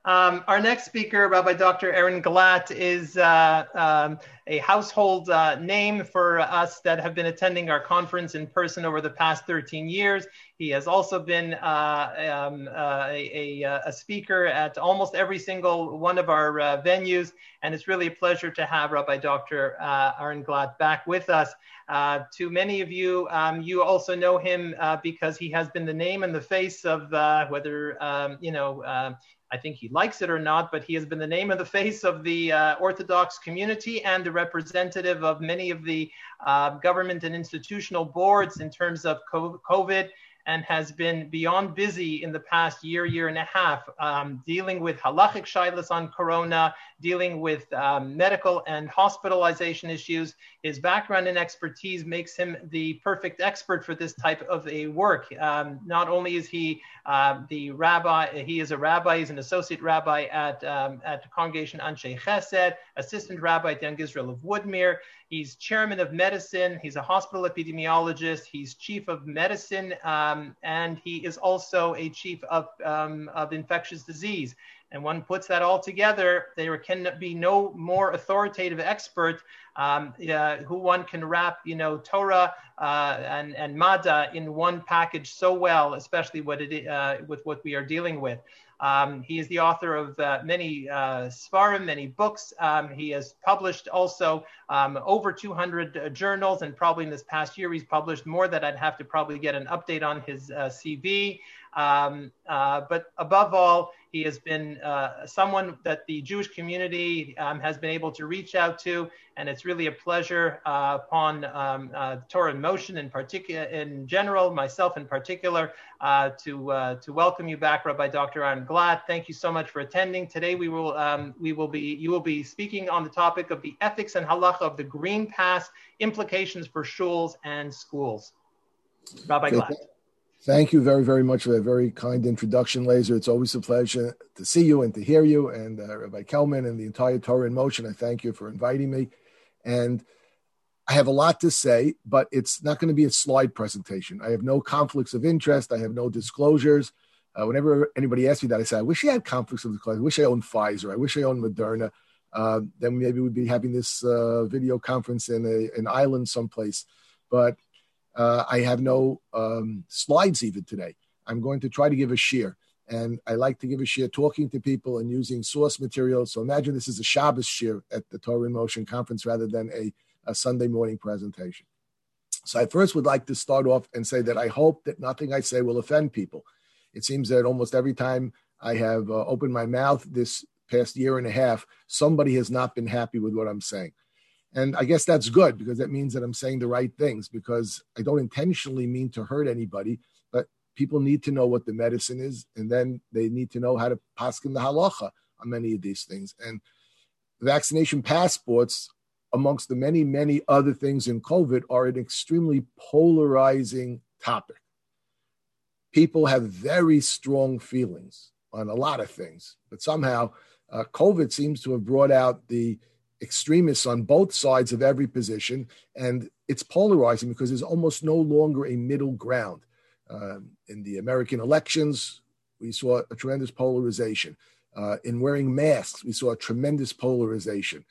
Our next speaker, Rabbi Dr. Aaron Glatt, is a household name for us that have been attending our conference in person over the past 13 years. He has also been a speaker at almost every single one of our venues, and it's really a pleasure to have Rabbi Dr. Aaron Glatt back with us. To many of you, you also know him because he has been the name and the face of whether, I think he likes it or not, but he has been the name and the face of the Orthodox community and the representative of many of the government and institutional boards in terms of COVID, and has been beyond busy in the past year and a half, dealing with halachic shaylas on corona, dealing with medical and hospitalization issues. His background and expertise makes him the perfect expert for this type of a work. Not only is he the rabbi, he is a rabbi, he's an associate rabbi at the Congregation Anshe Chesed, assistant rabbi at Young Israel of Woodmere. He's chairman of medicine. He's a hospital epidemiologist. He's chief of medicine, and he is also a chief of infectious disease. And one puts that all together, there can be no more authoritative expert who one can wrap, Torah and Mada in one package so well, especially with what we are dealing with. He is the author of many Sfarim, many books. He has published also over 200 journals, and probably in this past year he's published more that I'd have to probably get an update on his CV. But above all, he has been someone that the Jewish community has been able to reach out to, and it's really a pleasure upon Torah in Motion in particular, in general, myself in particular, to welcome you back, Rabbi Dr. Aaron Glatt. Thank you so much for attending. Today you will be speaking on the topic of the ethics and halacha of the Green Pass, implications for shuls and schools. Rabbi Glatt. Thank you very, very much for that very kind introduction, Lazer. It's always a pleasure to see you and to hear you. And Rabbi Kelman and the entire Torah in Motion, I thank you for inviting me. And I have a lot to say, but it's not going to be a slide presentation. I have no conflicts of interest. I have no disclosures. Whenever anybody asks me that, I say, I wish I had conflicts of interest. I wish I owned Pfizer. I wish I owned Moderna. Then maybe we'd be having this video conference in an island someplace. But I have no slides even today. I'm going to try to give a shir. And I like to give a shir talking to people and using source material. So imagine this is a Shabbos shir at the Torah in Motion conference rather than a Sunday morning presentation. So I first would like to start off and say that I hope that nothing I say will offend people. It seems that almost every time I have opened my mouth this past year and a half, somebody has not been happy with what I'm saying. And I guess that's good because that means that I'm saying the right things, because I don't intentionally mean to hurt anybody, but people need to know what the medicine is, and then they need to know how to paskin the halacha on many of these things. And vaccination passports, amongst the many, many other things in COVID, are an extremely polarizing topic. People have very strong feelings on a lot of things, but somehow COVID seems to have brought out the extremists on both sides of every position, and it's polarizing because there's almost no longer a middle ground. In the American elections, we saw a tremendous polarization. In wearing masks, we saw a tremendous polarization.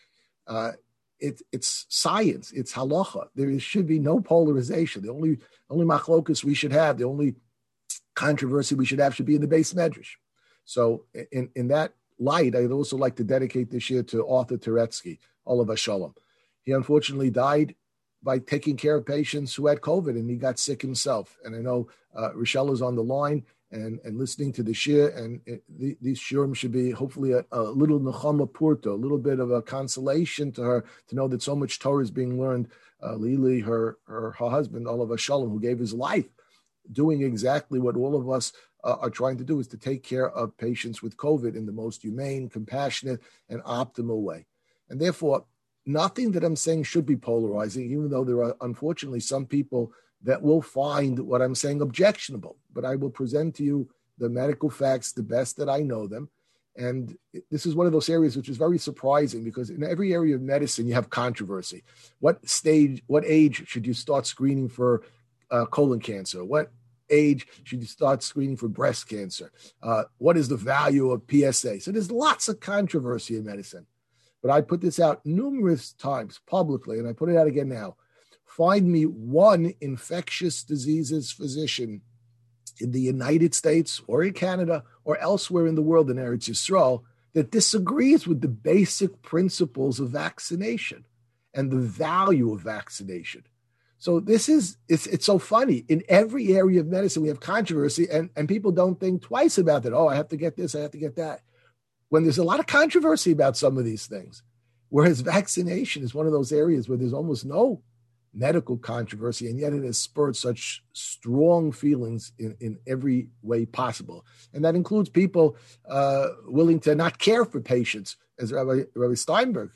It's science, it's halacha. There should be no polarization. The only machlokus we should have, the only controversy we should have should be in the Beis Medrash. So in that light, I'd also like to dedicate this year to Arthur Turetsky, Olav Shalom. He unfortunately died by taking care of patients who had COVID, and he got sick himself. And I know Rochelle is on the line and listening to the shir, and these shirim should be hopefully a little nechama purta, a little bit of a consolation to her to know that so much Torah is being learned. Lili, her husband, Olav Shalom, who gave his life, doing exactly what all of us are trying to do, is to take care of patients with COVID in the most humane, compassionate, and optimal way. And therefore, nothing that I'm saying should be polarizing, even though there are unfortunately some people that will find what I'm saying objectionable. But I will present to you the medical facts the best that I know them. And this is one of those areas which is very surprising, because in every area of medicine, you have controversy. What age should you start screening for colon cancer? What age should you start screening for breast cancer? What is the value of PSA? So there's lots of controversy in medicine. But I put this out numerous times publicly, and I put it out again now. Find me one infectious diseases physician in the United States or in Canada or elsewhere in the world in Eretz Yisrael that disagrees with the basic principles of vaccination and the value of vaccination. So it's so funny. In every area of medicine, we have controversy, and people don't think twice about that. Oh, I have to get this, I have to get that. When there's a lot of controversy about some of these things, whereas vaccination is one of those areas where there's almost no medical controversy, and yet it has spurred such strong feelings in every way possible. And that includes people willing to not care for patients, as Rabbi Steinberg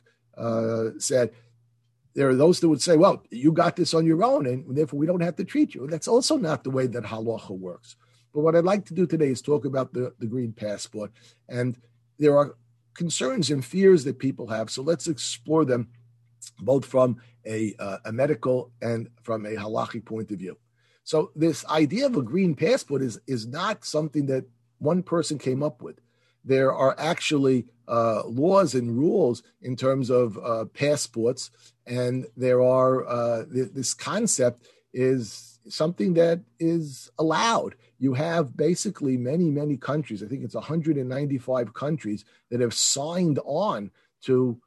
said. There are those that would say, well, you got this on your own, and therefore we don't have to treat you. That's also not the way that halacha works. But what I'd like to do today is talk about the green passport. And there are concerns and fears that people have. So let's explore them both from a medical and from a halachic point of view. So this idea of a green passport is not something that one person came up with. There are actually laws and rules in terms of passports, and there are this concept is something that is allowed. You have basically many, many countries, I think it's 195 countries that have signed on to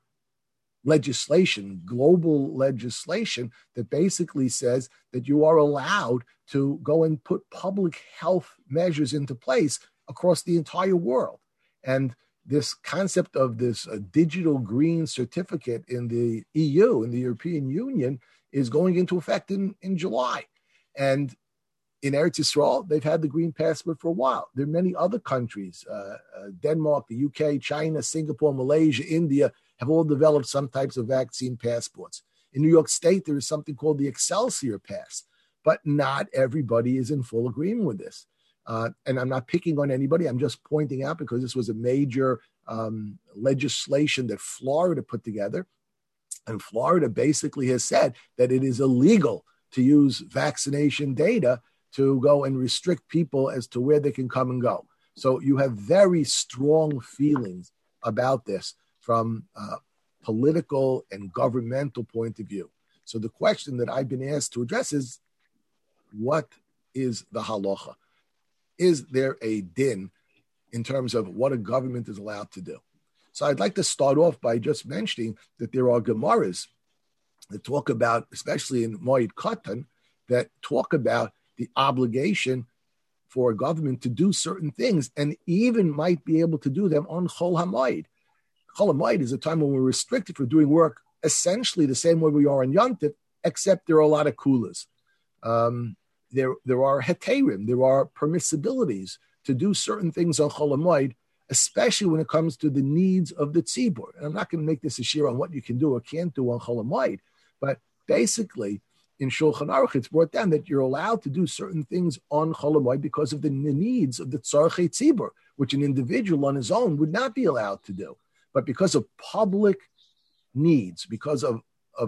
legislation, global legislation that basically says that you are allowed to go and put public health measures into place across the entire world. And this concept of this digital green certificate in the EU, in the European Union, is going into effect in July. And in Eretz Yisrael, they've had the green passport for a while. There are many other countries, Denmark, the UK, China, Singapore, Malaysia, India, have all developed some types of vaccine passports. In New York State, there is something called the Excelsior Pass, but not everybody is in full agreement with this. And I'm not picking on anybody. I'm just pointing out because this was a major legislation that Florida put together. And Florida basically has said that it is illegal to use vaccination data to go and restrict people as to where they can come and go. So you have very strong feelings about this from a political and governmental point of view. So the question that I've been asked to address is, what is the halacha? Is there a din in terms of what a government is allowed to do? So I'd like to start off by just mentioning that there are Gemaras that talk about, especially in Moed Katan, that talk about the obligation for a government to do certain things and even might be able to do them on Chol HaMoed. Chol HaMoed is a time when we're restricted for doing work essentially the same way we are on Yom Tov, except there are a lot of kulas. There are heterim, there are permissibilities to do certain things on Chol HaMoed, especially when it comes to the needs of the tzibur. And I'm not going to make this a shir on what you can do or can't do on Chol HaMoed, but basically in Shulchan Aruch, it's brought down that you're allowed to do certain things on Chol HaMoed because of the needs of the tzarchei tzibur, which an individual on his own would not be allowed to do. But because of public needs, because of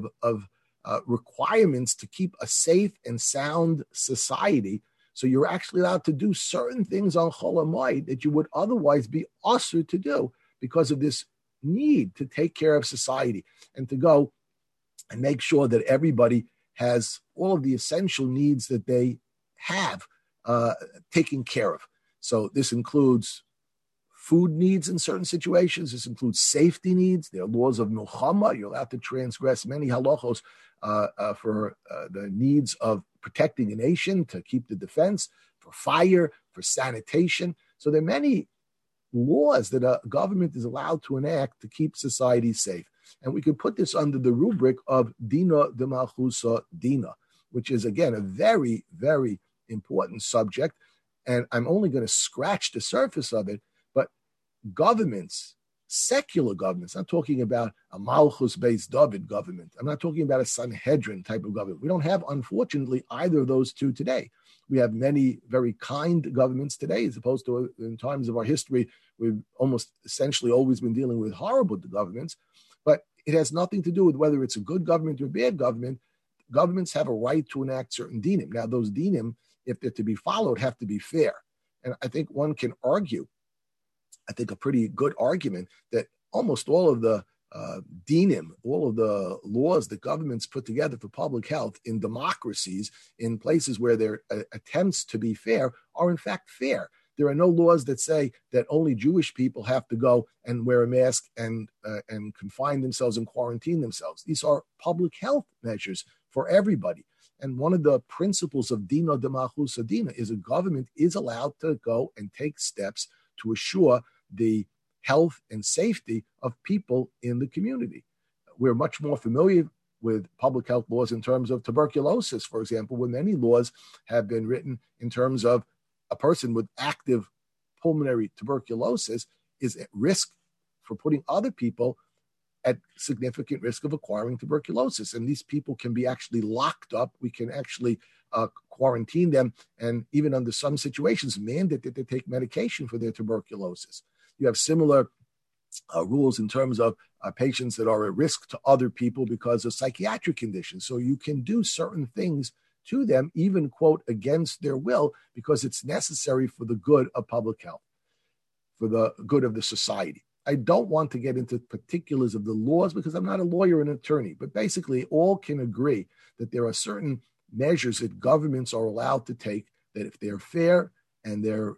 requirements to keep a safe and sound society, so you're actually allowed to do certain things on Chol HaMoed that you would otherwise be usher to do because of this need to take care of society and to go and make sure that everybody has all of the essential needs that they have taken care of. So this includes food needs in certain situations. This includes safety needs. There are laws of milchama. You're allowed to transgress many halachos for the needs of protecting a nation, to keep the defense, for fire, for sanitation. So there are many laws that a government is allowed to enact to keep society safe. And we can put this under the rubric of Dina de Malchusa Dina, which is, again, a very, very important subject. And I'm only going to scratch the surface of it, but governments, secular governments, I'm talking about a Malchus-based David government. I'm not talking about a Sanhedrin type of government. We don't have, unfortunately, either of those two today. We have many very kind governments today, as opposed to in times of our history, we've almost essentially always been dealing with horrible governments. But it has nothing to do with whether it's a good government or a bad government. Governments have a right to enact certain dinim. Now, those dinim if they're to be followed, have to be fair. And I think one can argue, I think a pretty good argument, that almost all of the dinim, all of the laws that governments put together for public health in democracies, in places where their attempts to be fair are in fact fair. There are no laws that say that only Jewish people have to go and wear a mask and confine themselves and quarantine themselves. These are public health measures for everybody. And one of the principles of Dina D'Malchus Adina is a government is allowed to go and take steps to assure the health and safety of people in the community. We're much more familiar with public health laws in terms of tuberculosis, for example, when many laws have been written in terms of a person with active pulmonary tuberculosis is at risk for putting other people at significant risk of acquiring tuberculosis. And these people can be actually locked up. We can actually quarantine them, and even under some situations, mandate that they take medication for their tuberculosis. You have similar rules in terms of patients that are at risk to other people because of psychiatric conditions. So you can do certain things to them, even, quote, against their will, because it's necessary for the good of public health, for the good of the society. I don't want to get into particulars of the laws because I'm not a lawyer or an attorney, but basically all can agree that there are certain measures that governments are allowed to take that if they're fair and they're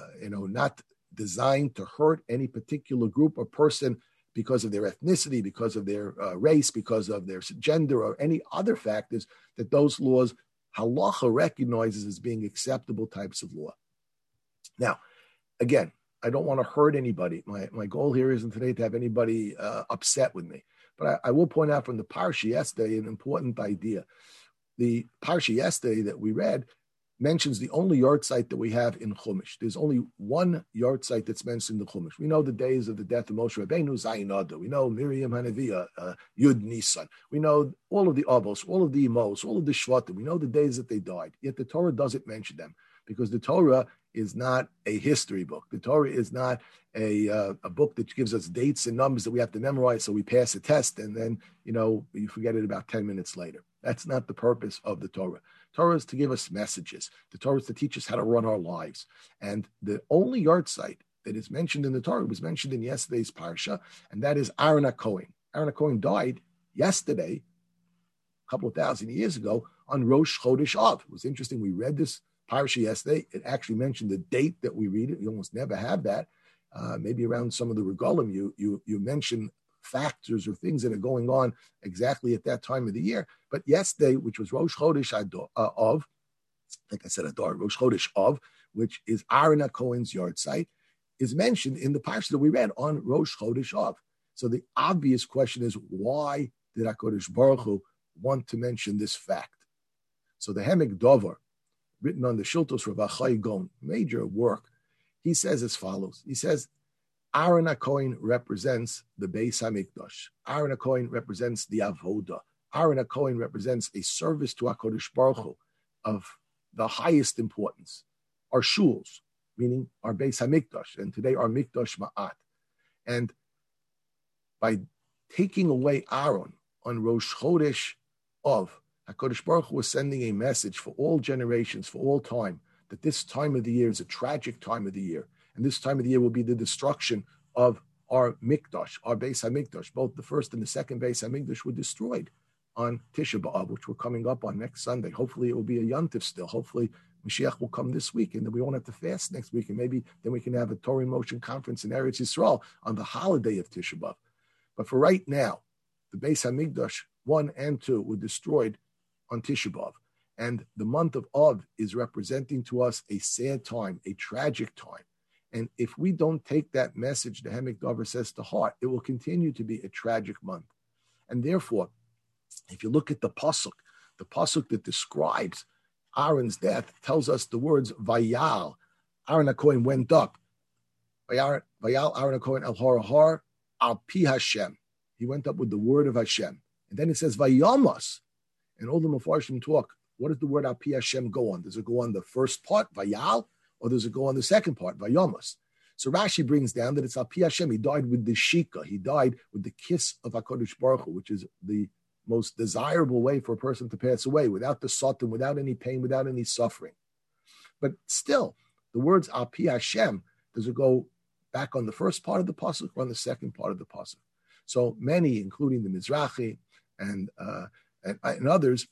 not designed to hurt any particular group or person because of their ethnicity, because of their race, because of their gender, or any other factors, that those laws halacha recognizes as being acceptable types of law. Now, again, I don't want to hurt anybody. My goal here isn't today to have anybody upset with me. But I will point out from the parsha yesterday an important idea. The parsha yesterday that we read mentions the only yahrzeit that we have in Chumash. There's only one yahrzeit that's mentioned in the Chumash. We know the days of the death of Moshe Rabbeinu, Zayin Adar. We know Miriam Hanaviah, Yud Nisan. We know all of the Avos, all of the Imos, all of the Shvatim. We know the days that they died. Yet the Torah doesn't mention them because the Torah is not a history book. The Torah is not a book that gives us dates and numbers that we have to memorize so we pass a test and then, you forget it about 10 minutes later. That's not the purpose of the Torah. Torah is to give us messages. The Torah is to teach us how to run our lives. And the only yahrzeit that is mentioned in the Torah was mentioned in yesterday's parsha, and that is Aaron HaKohen. Aaron HaKohen died yesterday, a couple of thousand years ago, on Rosh Chodesh Av. It was interesting. We read this parsha yesterday. It actually mentioned the date that we read it. You almost never have that. Maybe around some of the regalim, you mention factors or things that are going on exactly at that time of the year. But yesterday, which was Rosh Chodesh Av, like I said, Adar, Rosh Chodesh Av, which is Aaron HaKohen's yahrzeit, is mentioned in the parsha that we read on Rosh Chodesh Av. So the obvious question is, why did HaKadosh Baruch Hu want to mention this fact? So the Hemek Dover, written on the Shiltos Rav Achai Gon, major work, he says as follows. He says, Aaron HaKohen represents the Beis HaMikdash. Aaron HaKohen represents the Avoda. Aaron HaKohen represents a service to HaKadosh Baruch Hu of the highest importance. Our shuls, meaning our Beis HaMikdash, and today our Mikdash Ma'at. And by taking away Aaron on Rosh Chodesh Av, HaKadosh Baruch Hu was sending a message for all generations, for all time, that this time of the year is a tragic time of the year. And this time of the year will be the destruction of our Mikdash, our Beis HaMikdash. Both the first and the second Beis HaMikdash were destroyed on Tisha B'Av, which we're coming up on next Sunday. Hopefully it will be a Yontif still. Hopefully Mashiach will come this week, and then we won't have to fast next week. And maybe then we can have a Torah in Motion conference in Eretz Yisrael on the holiday of Tisha B'Av. But for right now, the Beis HaMikdash 1 and 2 were destroyed on Tisha B'Av. And the month of Av is representing to us a sad time, a tragic time. And if we don't take that message, the Hemek Dover says, to heart, it will continue to be a tragic month. And therefore, if you look at the pasuk that describes Aaron's death tells us the words Vayal. Aaron HaKohen went up. Vayal Aaron HaKohen El Har Al Pi Hashem. He went up with the word of Hashem. And then it says Vayamas. And all the Mefarshim talk. What does the word Al Pi Hashem go on? Does it go on the first part, Vayal? Or does it go on the second part, Vayamas? So Rashi brings down that it's Al Pi Hashem. He died with the Shika. He died with the kiss of HaKadosh Baruch Hu, which is the most desirable way for a person to pass away, without the satan, without any pain, without any suffering. But still, the words Al Pi Hashem, does it go back on the first part of the pasuk or on the second part of the pasuk? So many, including the Mizrahi and others,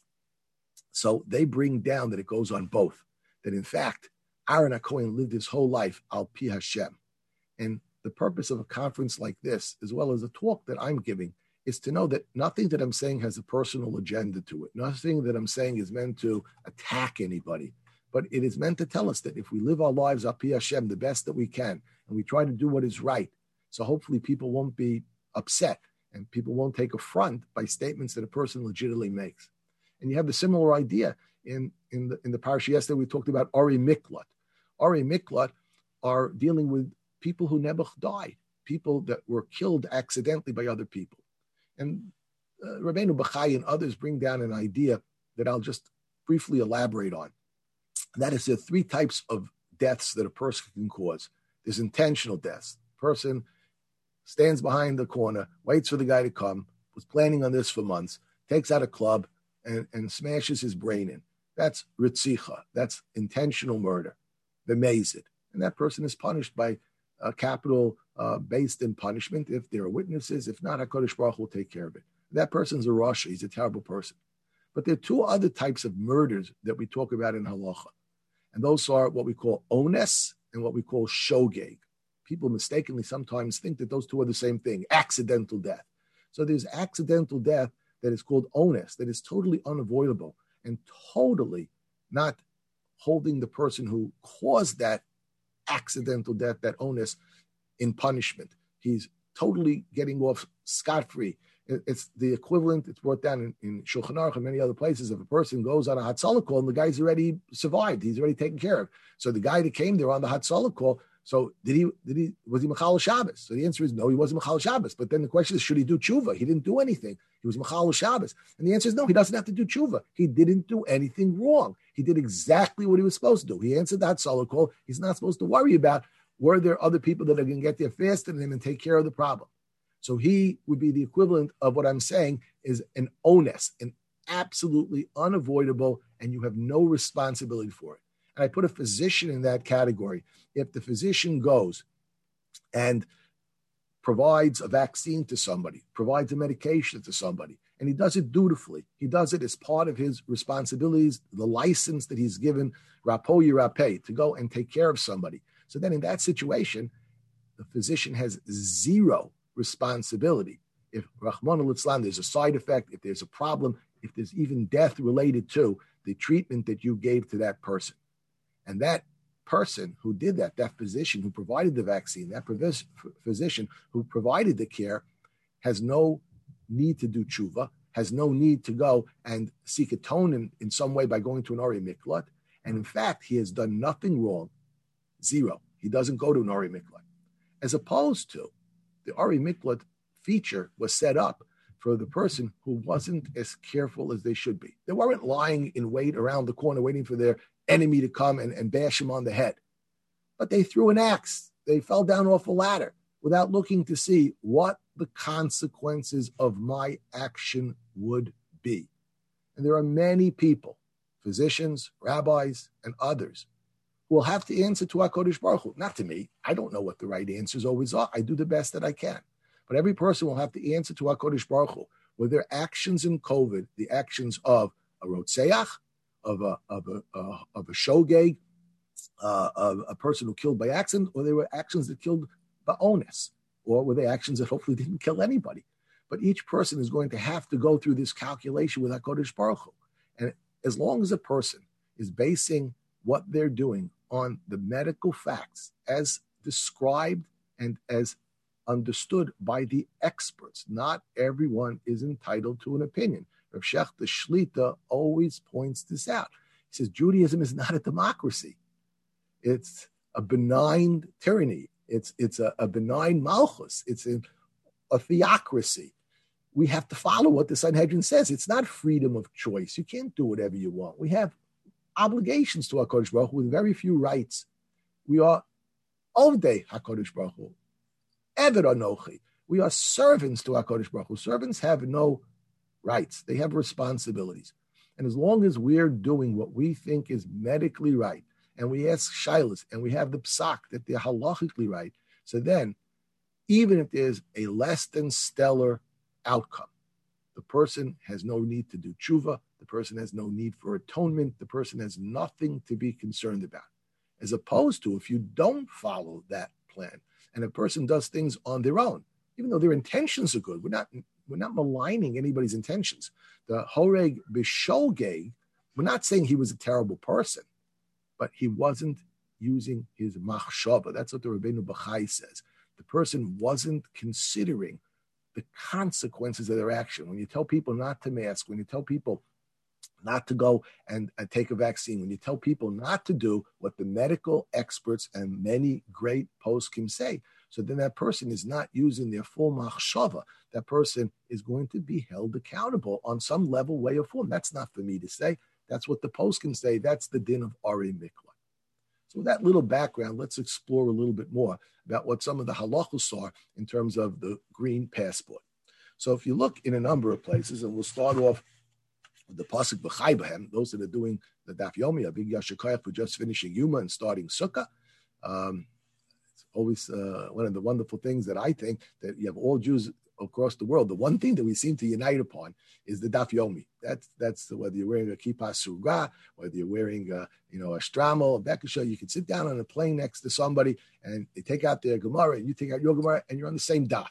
so they bring down that it goes on both. That in fact, Aaron HaKohen lived his whole life Al Pi Hashem. And the purpose of a conference like this, as well as a talk that I'm giving, is to know that nothing that I'm saying has a personal agenda to it. Nothing that I'm saying is meant to attack anybody. But it is meant to tell us that if we live our lives Al Pi Hashem the best that we can, and we try to do what is right, so hopefully people won't be upset and people won't take affront by statements that a person legitimately makes. And you have the similar idea in the parsha yesterday. We talked about Ari Miklat. Ari Miklat are dealing with people who Nebuch died, people that were killed accidentally by other people. And Rabbeinu Bachai and others bring down an idea that I'll just briefly elaborate on. And that is there are three types of deaths that a person can cause. There's intentional deaths. A person stands behind the corner, waits for the guy to come, was planning on this for months, takes out a club and smashes his brain in. That's ritzicha. That's intentional murder. B'mezid. And that person is punished by capital based in punishment if there are witnesses. If not, HaKadosh Baruch Hu will take care of it. That person's a rasha. He's a terrible person. But there are two other types of murders that we talk about in halacha. And those are what we call ones and what we call shogeg. People mistakenly sometimes think that those two are the same thing, accidental death. So there's accidental death that is called ones, that is totally unavoidable and totally not holding the person who caused that accidental death, that onus, in punishment. He's totally getting off scot-free. It's the equivalent, it's brought down in Shulchan Aruch and many other places. If a person goes on a Hatzalah call and the guy's already survived, he's already taken care of. So the guy that came there on the Hatzalah call, so was he Mechal Shabbos? So the answer is no, he wasn't Mechal Shabbos. But then the question is, should he do tshuva? He didn't do anything. He was Mechal Shabbos. And the answer is no, he doesn't have to do tshuva. He didn't do anything wrong. He did exactly what he was supposed to do. He answered that Hatzalah call. He's not supposed to worry about were there other people that are going to get there faster than him and take care of the problem. So he would be the equivalent of what I'm saying is an onus, an absolutely unavoidable, and you have no responsibility for it. And I put a physician in that category. If the physician goes and provides a vaccine to somebody, provides a medication to somebody, and he does it dutifully, he does it as part of his responsibilities, the license that he's given, Rapo Yirapeh, to go and take care of somebody. So then in that situation, the physician has zero responsibility. If Rahman al-Islam, there's a side effect, if there's a problem, if there's even death related to the treatment that you gave to that person. And that person who did that, that physician who provided the vaccine, that physician who provided the care, has no need to do tshuva, has no need to go and seek atonement in some way by going to an Ari Miklat. And in fact, he has done nothing wrong. Zero. He doesn't go to an Ari Miklat. As opposed to the Ari Miklat feature was set up for the person who wasn't as careful as they should be. They weren't lying in wait around the corner waiting for their enemy to come and bash him on the head. But they threw an axe. They fell down off a ladder without looking to see what the consequences of my action would be. And there are many people, physicians, rabbis, and others, who will have to answer to HaKadosh Baruch Hu. Not to me. I don't know what the right answers always are. I do the best that I can. But every person will have to answer to HaKadosh Baruch Hu with their actions in COVID, the actions of a rotzeach, of a shogeg, of a person who killed by accident, or they were actions that killed by onus, or were they actions that hopefully didn't kill anybody. But each person is going to have to go through this calculation with HaKadosh Baruch Hu. And as long as a person is basing what they're doing on the medical facts as described and as understood by the experts, not everyone is entitled to an opinion. Rav Shechter Shlita always points this out. He says Judaism is not a democracy. It's a benign tyranny. It's a benign malchus. It's a theocracy. We have to follow what the Sanhedrin says. It's not freedom of choice. You can't do whatever you want. We have obligations to HaKadosh Baruch Hu with very few rights. We are Ovdei HaKadosh Baruch Hu. Eved Anochi. We are servants to HaKadosh Baruch Hu. Servants have no rights. They have responsibilities. And as long as we're doing what we think is medically right, and we ask shaylas, and we have the psak that they're halachically right, so then, even if there's a less than stellar outcome, the person has no need to do tshuva, the person has no need for atonement, the person has nothing to be concerned about. As opposed to if you don't follow that plan and a person does things on their own, even though their intentions are good, we're not maligning anybody's intentions. The Horeg B'Shogeg, we're not saying he was a terrible person, but he wasn't using his machshava. That's what the Rabbeinu Bachai says. The person wasn't considering the consequences of their action. When you tell people not to mask, when you tell people not to go and take a vaccine, when you tell people not to do what the medical experts and many great poskim say, so then that person is not using their full machshava. That person is going to be held accountable on some level, way, or form. That's not for me to say. That's what the poskim say. That's the din of Ari Mikla. So with that little background, let's explore a little bit more about what some of the halachos are in terms of the green passport. So if you look in a number of places, and we'll start off with the pasuk b'chai b'hem, those that are doing the daf yomi, a big yashikayach for just finishing Yuma and starting Sukkah. It's always one of the wonderful things that I think that you have all Jews across the world. The one thing that we seem to unite upon is the daf yomi. That's whether you're wearing a kippah suga, whether you're wearing a shtramel, a bekasha. You can sit down on a plane next to somebody and they take out their Gemara and you take out your Gemara and you're on the same daf.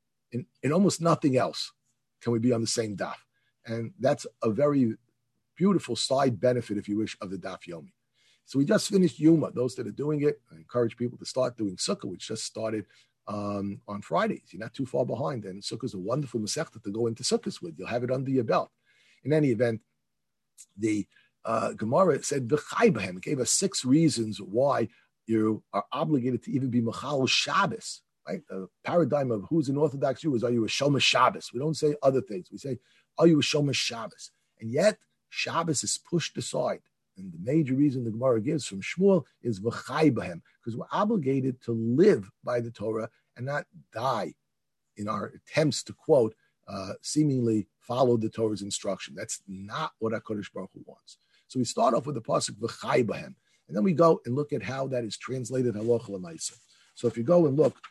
In almost nothing else can we be on the same daf. And that's a very beautiful side benefit, if you wish, of the daf yomi. So we just finished Yuma. Those that are doing it, I encourage people to start doing Sukkah, which just started on Fridays. You're not too far behind. And Sukkah is a wonderful masechta to go into Sukkahs with. You'll have it under your belt. In any event, the Gemara said, B'chai b'hem. It gave us 6 reasons why you are obligated to even be Machal Shabbos. Right? The paradigm of who's an Orthodox Jew is, are you a Shomer Shabbos? We don't say other things. We say, are you a Shomer Shabbos? And yet, Shabbos is pushed aside. And the major reason the Gemara gives from Shmuel is V'chai b'hem, because we're obligated to live by the Torah and not die in our attempts to, quote, seemingly follow the Torah's instruction. That's not what HaKadosh Baruch Hu wants. So we start off with the pasuk V'chai b'hem, and then we go and look at how that is translated halacha l'maisa. So if you go and look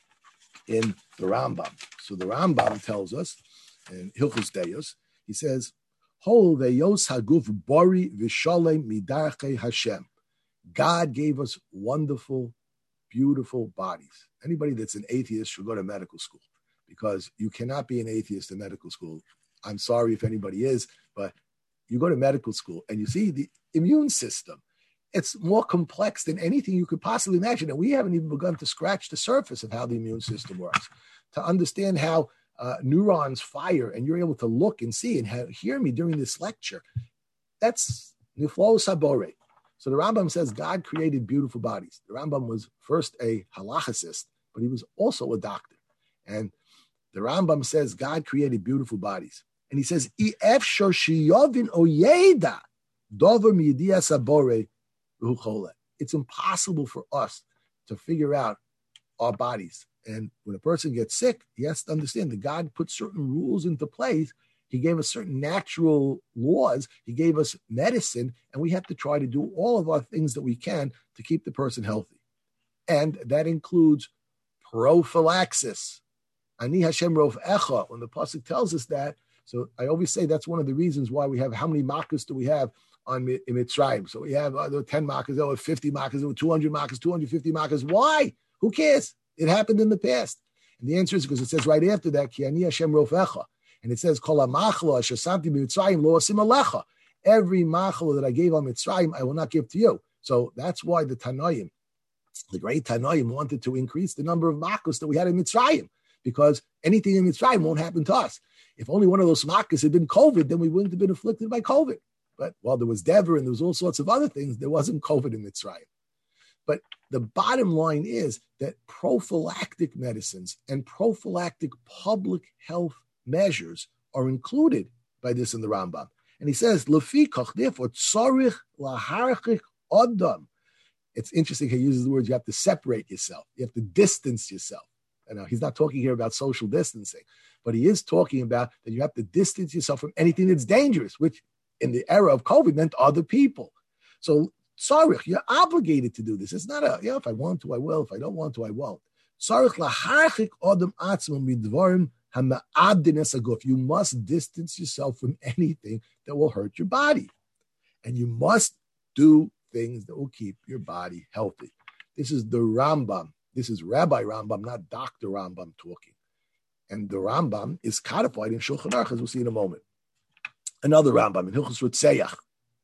in the Rambam, so the Rambam tells us in Hilchos Deos, he says, Hol veyos haguf bori v'shalem midarchei Hashem. God gave us wonderful, beautiful bodies. Anybody that's an atheist should go to medical school, because you cannot be an atheist in medical school. I'm sorry if anybody is, but you go to medical school and you see the immune system. It's more complex than anything you could possibly imagine. And we haven't even begun to scratch the surface of how the immune system works. To understand how neurons fire and you're able to look and see and hear me during this lecture, that's niflo sabore. So the Rambam says God created beautiful bodies. The Rambam was first a halachicist, but he was also a doctor. And the Rambam says God created beautiful bodies. And he says, it's impossible for us to figure out our bodies. And when a person gets sick, he has to understand that God put certain rules into place. He gave us certain natural laws. He gave us medicine, and we have to try to do all of our things that we can to keep the person healthy. And that includes prophylaxis. Ani Hashem rof echa, when the pasuk tells us that. So I always say that's one of the reasons why we have, how many makkos do we have in Mitzrayim? So we have there were 10 makkos, there were 50 makkos, there were 200 makkos, 250 makkos. Why? Who cares? It happened in the past. And the answer is because it says right after that, Ki ani Hashem rof echa. And it says, Kol ha-machlo asher samti b'Mitzrayim lo asim alecha. Every machlo that I gave on Mitzrayim, I will not give to you. So that's why the Tanoim, the great Tanoim, wanted to increase the number of makkos that we had in Mitzrayim, because anything in Mitzrayim won't happen to us. If only one of those makkos had been COVID, then we wouldn't have been afflicted by COVID. But while there was Dever and there was all sorts of other things, there wasn't COVID in Mitzrayim. But the bottom line is that prophylactic medicines and prophylactic public health measures are included by this in the Rambam. And he says, Lefikach, therefore, tzorich laharchik adam. It's interesting he uses the words, you have to separate yourself. You have to distance yourself. And now he's not talking here about social distancing, but he is talking about that you have to distance yourself from anything that's dangerous, which in the era of COVID meant other people. So tzarich, you're obligated to do this. It's not if I want to, I will. If I don't want to, I won't. Tzarich laharchik adam atzmam midvarim hama'abdin esaguf. You must distance yourself from anything that will hurt your body. And you must do things that will keep your body healthy. This is the Rambam. This is Rabbi Rambam, not Dr. Rambam talking. And the Rambam is codified in Shulchan Aruch, as we'll see in a moment. Another Rambam in Hilchos Rutzeach.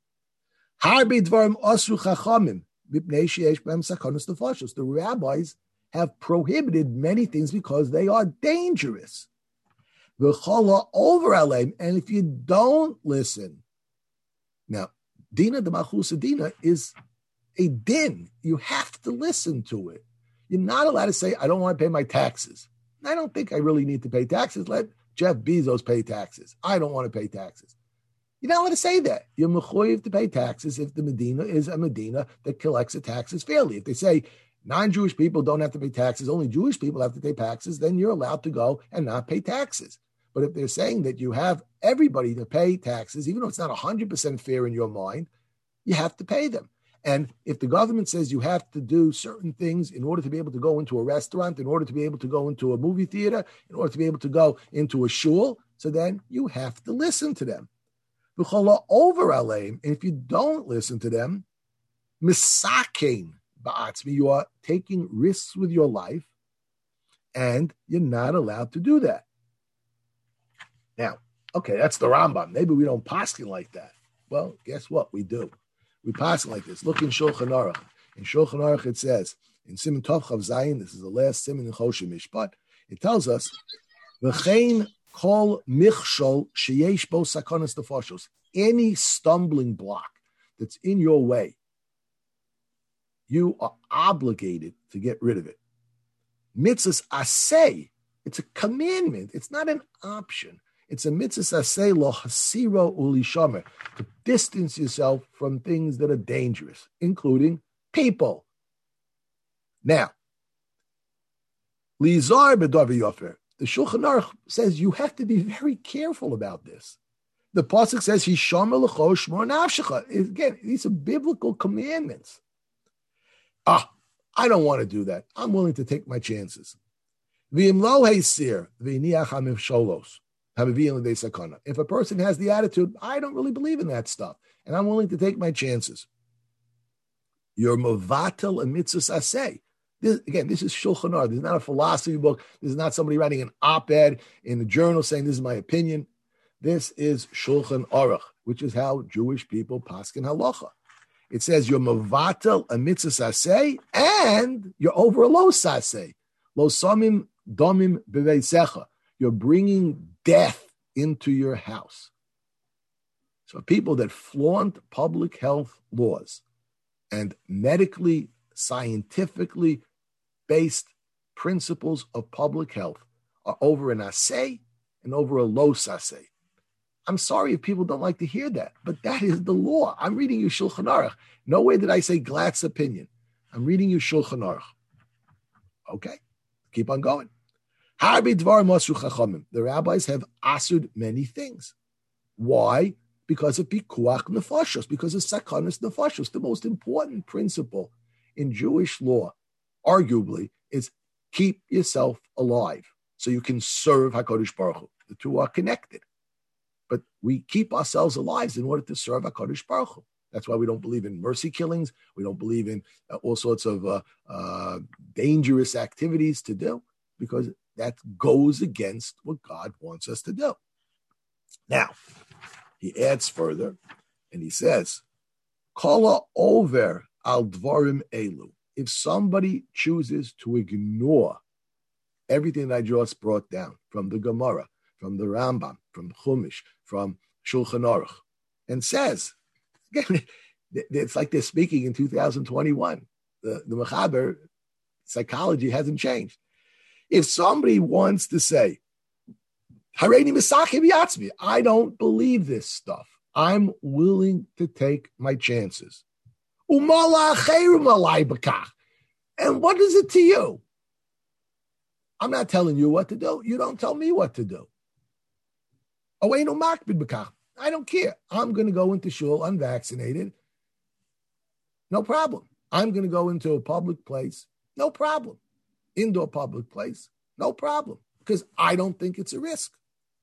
Harbe dvarim asru chachamim mipnei sheyesh b'hem sakonos nefashos. The rabbis have prohibited many things because they are dangerous. V'chola over aleim, and if you don't listen, now Dina de Malchus Dina is a din. You have to listen to it. You're not allowed to say, I don't want to pay my taxes. I don't think I really need to pay taxes. Let Jeff Bezos pay taxes. I don't want to pay taxes. You're not allowed to say that. You're mechuyev to pay taxes if the Medina is a Medina that collects the taxes fairly. If they say non-Jewish people don't have to pay taxes, only Jewish people have to pay taxes, then you're allowed to go and not pay taxes. But if they're saying that you have everybody to pay taxes, even though it's not 100% fair in your mind, you have to pay them. And if the government says you have to do certain things in order to be able to go into a restaurant, in order to be able to go into a movie theater, in order to be able to go into a shul, so then you have to listen to them. Over aleim, and if you don't listen to them, misakein ba'atzmi, you are taking risks with your life, and you're not allowed to do that. Now, okay, that's the Rambam. Maybe we don't paskin like that. Well, guess what? We do. We paskin like this. Look in Shulchan Aruch. In Shulchan Aruch it says, in Siman Tov Chav Zayin, this is the last Siman in Choshen Mishpat, it tells us, V'chein kol michshol sheyesh bo sakonas nefashos. Any stumbling block that's in your way, you are obligated to get rid of it. Mitzvahs aseh, it's a commandment. It's not an option. It's a mitzvah aseh lo hasiro ulishamer, to distance yourself from things that are dangerous, including people. Now, lizar b'davar yofer. The Shulchan Aruch says you have to be very careful about this. The pasuk says, "Hishamer l'cho shmor nafshecha." Again, these are biblical commandments. I don't want to do that. I'm willing to take my chances. V'im lo heisir v'iniach hamivsholos. If a person has the attitude, I don't really believe in that stuff, and I'm willing to take my chances, you're mevatel a mitzvah aseh. This is Shulchan Aruch. This is not a philosophy book. This is not somebody writing an op-ed in a journal saying this is my opinion. This is Shulchan Aruch, which is how Jewish people paskin halacha. It says you're mevatel a mitzvah aseh, and you're over a lo saseh. Lo samim domim b'veisecha. You're bringing death into your house. So people that flaunt public health laws and medically, scientifically based principles of public health are over an aseh and over a lo saseh. I'm sorry if people don't like to hear that, but that is the law. I'm reading you Shulchan Aruch. No way did I say Glatt's opinion. I'm reading you Shulchan Aruch. Okay, keep on going. The rabbis have asud many things. Why? Because of pikuach nefashos, because of sakonos nefashos. The most important principle in Jewish law, arguably, is keep yourself alive so you can serve HaKadosh Baruch Hu. The two are connected. But we keep ourselves alive in order to serve HaKadosh Baruch Hu. That's why we don't believe in mercy killings. We don't believe in all sorts of dangerous activities to do, because that goes against what God wants us to do. Now, he adds further, and he says, Kala over al dvarim elu. If somebody chooses to ignore everything that I just brought down from the Gemara, from the Rambam, from Chumash, from Shulchan Aruch, and says, again, it's like they're speaking in 2021. The Mechaber psychology hasn't changed. If somebody wants to say, Hareini Misachim Yatzmi, I don't believe this stuff, I'm willing to take my chances. And what is it to you? I'm not telling you what to do. You don't tell me what to do. I don't care. I'm going to go into shul unvaccinated. No problem. I'm going to go into a public place. No problem. Indoor public place. No problem. Because I don't think it's a risk.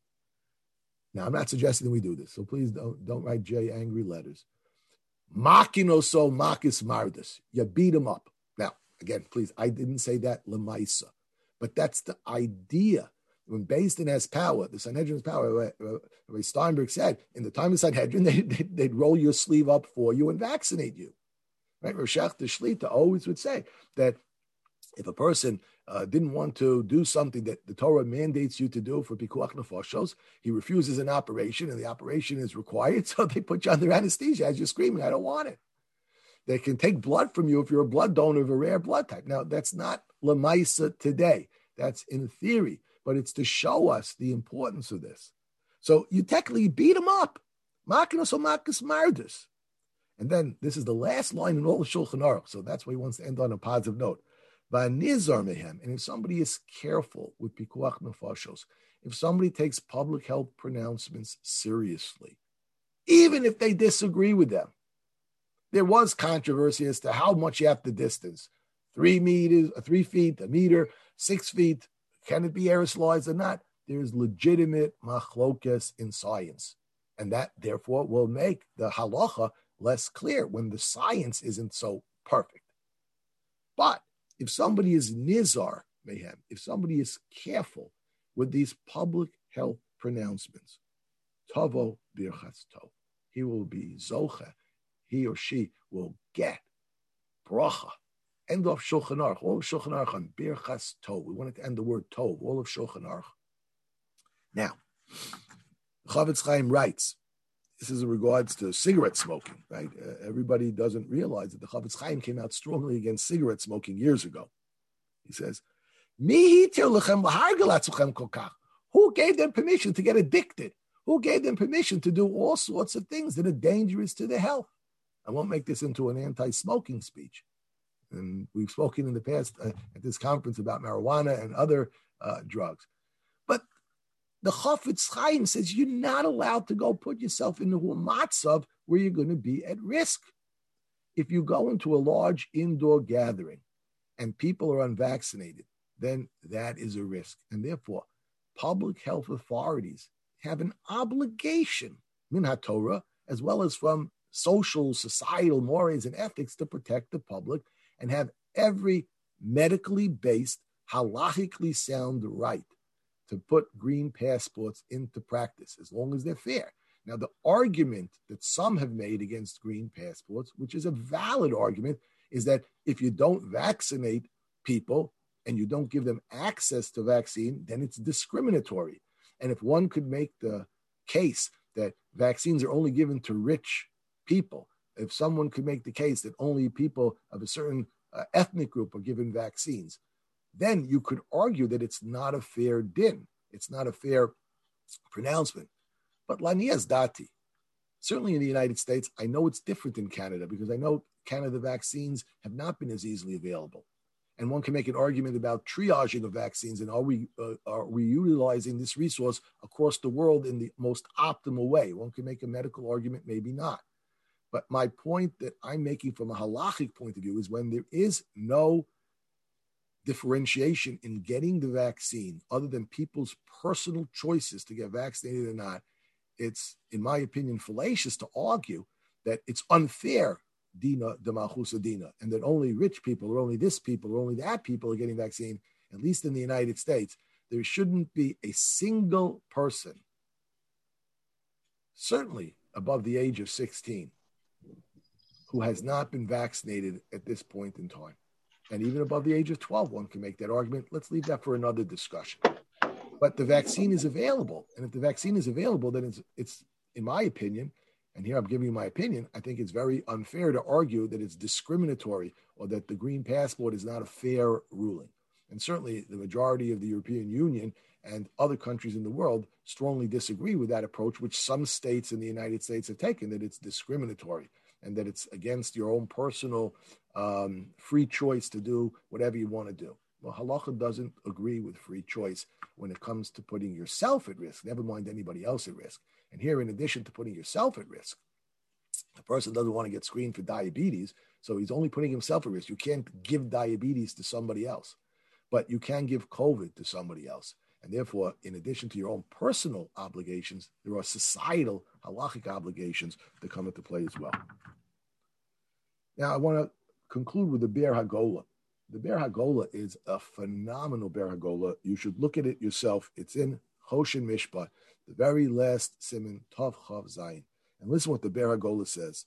Now, I'm not suggesting that we do this, so please don't write J angry letters. Makinoso makis mardus. You beat him up. Now, again, please, I didn't say that lemaisa, but that's the idea. When Beis Din has power, the Sanhedrin's power, Rabbi Steinberg said, in the time of Sanhedrin, they'd roll your sleeve up for you and vaccinate you. Right? Roshach the Shlita always would say that if a person didn't want to do something that the Torah mandates you to do for Pikuach Nefashos, he refuses an operation, and the operation is required, so they put you under anesthesia as you're screaming, I don't want it. They can take blood from you if you're a blood donor of a rare blood type. Now, that's not Lamaisa today. That's in theory, but it's to show us the importance of this. So you technically beat him up. Makinos or Makis Mardus. And then this is the last line in all the Shulchan Aruch, so that's why he wants to end on a positive note. And if somebody is careful with Pikuach Nefashos, if somebody takes public health pronouncements seriously, even if they disagree with them, there was controversy as to how much you have to distance. 3 feet, a meter, 6 feet. Can it be aerosolized or not? There's legitimate machlokes in science. And that, therefore, will make the halacha less clear when the science isn't so perfect. But if somebody is nizar, mayhem, if somebody is careful with these public health pronouncements, tavo birchas tov, he will be zocha, he or she will get bracha. End of Shulchan Aruch, all of Shulchan Aruch on birchas tov. We wanted to end the word tov, all of Shulchan Aruch. Now, Chavetz Chaim writes, this is in regards to cigarette smoking, right? Everybody doesn't realize that the Chavetz Chaim came out strongly against cigarette smoking years ago. He says, who gave them permission to get addicted? Who gave them permission to do all sorts of things that are dangerous to their health? I won't make this into an anti-smoking speech. And we've spoken in the past at this conference about marijuana and other drugs. But the Chavetz Chaim says you're not allowed to go put yourself into a matzav where you're going to be at risk. If you go into a large indoor gathering and people are unvaccinated, then that is a risk. And therefore, public health authorities have an obligation, min haTorah, as well as from social, societal mores and ethics, to protect the public and have every medically based, halachically sound right to put green passports into practice, as long as they're fair. Now, the argument that some have made against green passports, which is a valid argument, is that if you don't vaccinate people and you don't give them access to vaccine, then it's discriminatory. And if one could make the case that vaccines are only given to rich people, if someone could make the case that only people of a certain ethnic group are given vaccines, then you could argue that it's not a fair din. It's not a fair pronouncement. But lanias dati, certainly in the United States, I know it's different in Canada because I know Canada vaccines have not been as easily available. And one can make an argument about triaging of vaccines and are we utilizing this resource across the world in the most optimal way? One can make a medical argument, maybe not. But my point that I'm making from a halachic point of view is when there is no differentiation in getting the vaccine other than people's personal choices to get vaccinated or not, it's, in my opinion, fallacious to argue that it's unfair, dina de malchusa dina, and that only rich people or only this people or only that people are getting vaccine. At least in the United States, there shouldn't be a single person, certainly above the age of 16, who has not been vaccinated at this point in time. And even above the age of 12, one can make that argument. Let's leave that for another discussion. But the vaccine is available. And if the vaccine is available, then it's in my opinion, and here I'm giving you my opinion, I think it's very unfair to argue that it's discriminatory or that the green passport is not a fair ruling. And certainly the majority of the European Union and other countries in the world strongly disagree with that approach, which some states in the United States have taken, that it's discriminatory and that it's against your own personal free choice to do whatever you want to do. Well, halacha doesn't agree with free choice when it comes to putting yourself at risk, never mind anybody else at risk. And here, in addition to putting yourself at risk, The person doesn't want to get screened for diabetes, so he's only putting himself at risk. You can't give diabetes to somebody else, but you can give COVID to somebody else. And therefore, in addition to your own personal obligations, there are societal halachic obligations that come into play as well. Now, I want to conclude with the Be'er Hagolah. The Be'er Hagolah is a phenomenal Be'er Hagolah. You should look at it yourself. It's in Choshen Mishpat, the very last siman, Tov Chav Zayin. And listen what the Be'er Hagolah says.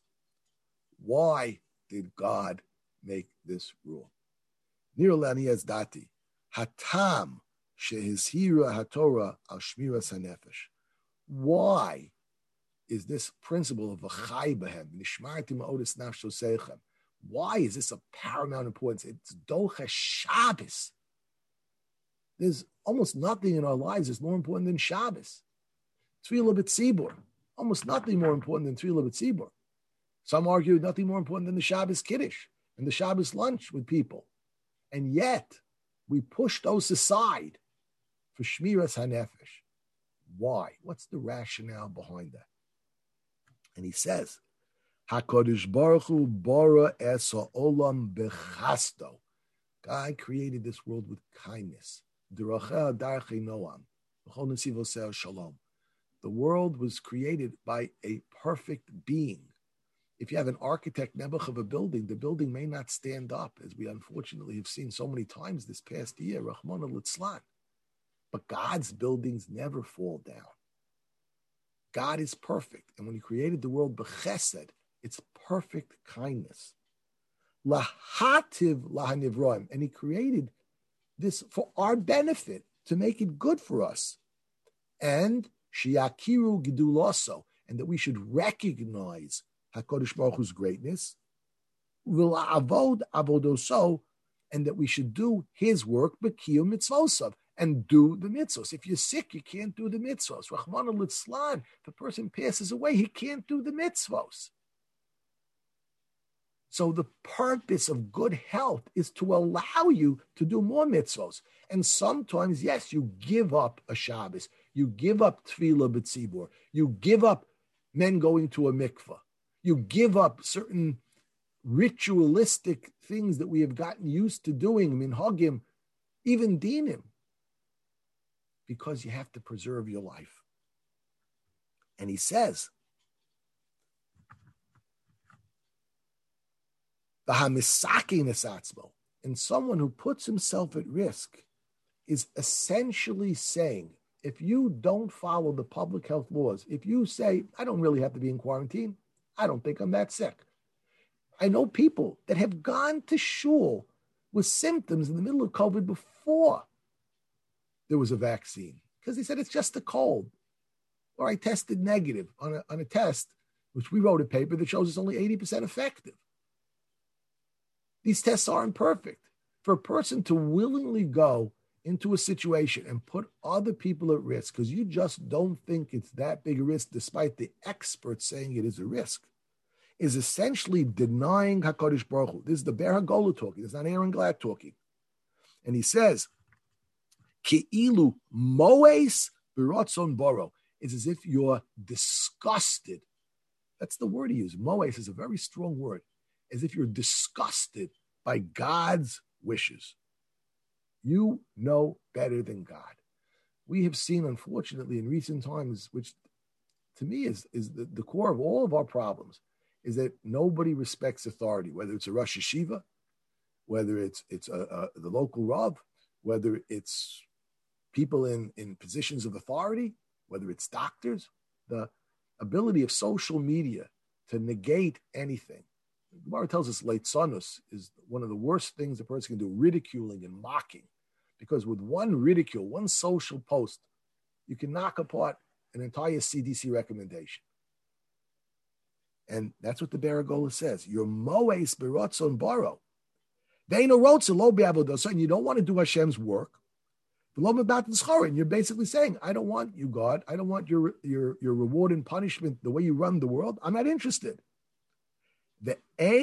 Why did God make this rule? Nir lani ez dati, hatam shehizhira haTorah al shmiras hanefesh. Why is this principle of v'chai behem, nishmarti ma'odis nafsho seichem? Why is this of paramount importance? It's Docha Shabbos. There's almost nothing in our lives that's more important than Shabbos. Tefillah b'tzibur. Almost nothing more important than Tefillah b'tzibur. Some argue nothing more important than the Shabbos Kiddush and the Shabbos lunch with people. And yet, we push those aside for Shmiras HaNefesh. Why? What's the rationale behind that? And he says, HaKadosh Baruch Hu bara es ha'olam bechasto. God created this world with kindness. Derachah darchei noam. B'chol nesivoseh shalom. The world was created by a perfect being. If you have an architect nebuch of a building, the building may not stand up, as we unfortunately have seen so many times this past year, Rahman al-Litzlan. But God's buildings never fall down. God is perfect. And when he created the world b'chesed, it's perfect kindness. Lahativ lahanivroim. And he created this for our benefit, to make it good for us. And shiakiru geduloso, and that we should recognize HaKadosh Baruch Hu's greatness. V'la'avod avodoso, and that we should do his work, b'kiyum mitzvosav, and do the mitzvos. If you're sick, you can't do the mitzvos. Rahman al-Litzlan, if a person passes away, he can't do the mitzvos. So the purpose of good health is to allow you to do more mitzvos. And sometimes, yes, you give up a Shabbos. You give up Tefillah b'tzibur. You give up men going to a mikveh. You give up certain ritualistic things that we have gotten used to doing, minhagim, even dinim, because you have to preserve your life. And he says, and someone who puts himself at risk is essentially saying, if you don't follow the public health laws, if you say, I don't really have to be in quarantine, I don't think I'm that sick. I know people that have gone to shul with symptoms in the middle of COVID before there was a vaccine, because they said it's just a cold. Or I tested negative on a test, which we wrote a paper that shows it's only 80% effective. These tests aren't perfect. For a person to willingly go into a situation and put other people at risk because you just don't think it's that big a risk, despite the experts saying it is a risk, is essentially denying HaKadosh Baruch Hu. This is the Be'er Hagolah talking. It's not Aaron Glad talking. And he says, Ki'ilu moes b'ratzon baro. It's as if you're disgusted. That's the word he used. Moes is a very strong word. As if you're disgusted by God's wishes. You know better than God. We have seen, unfortunately, in recent times, which to me is the core of all of our problems, is that nobody respects authority, whether it's a Rosh Yeshiva, whether it's the local Rav, whether it's people in positions of authority, whether it's doctors. The ability of social media to negate anything. The Gemara tells us leitzanus is one of the worst things a person can do, ridiculing and mocking. Because with one ridicule, one social post, you can knock apart an entire CDC recommendation. And that's what the Be'er Hagolah says. Your moes b'ratzon baro. Ve'eino rotza lo be'avodah. And you don't want to do Hashem's work. And you're basically saying, I don't want you, God. I don't want your reward and punishment the way you run the world. I'm not interested. The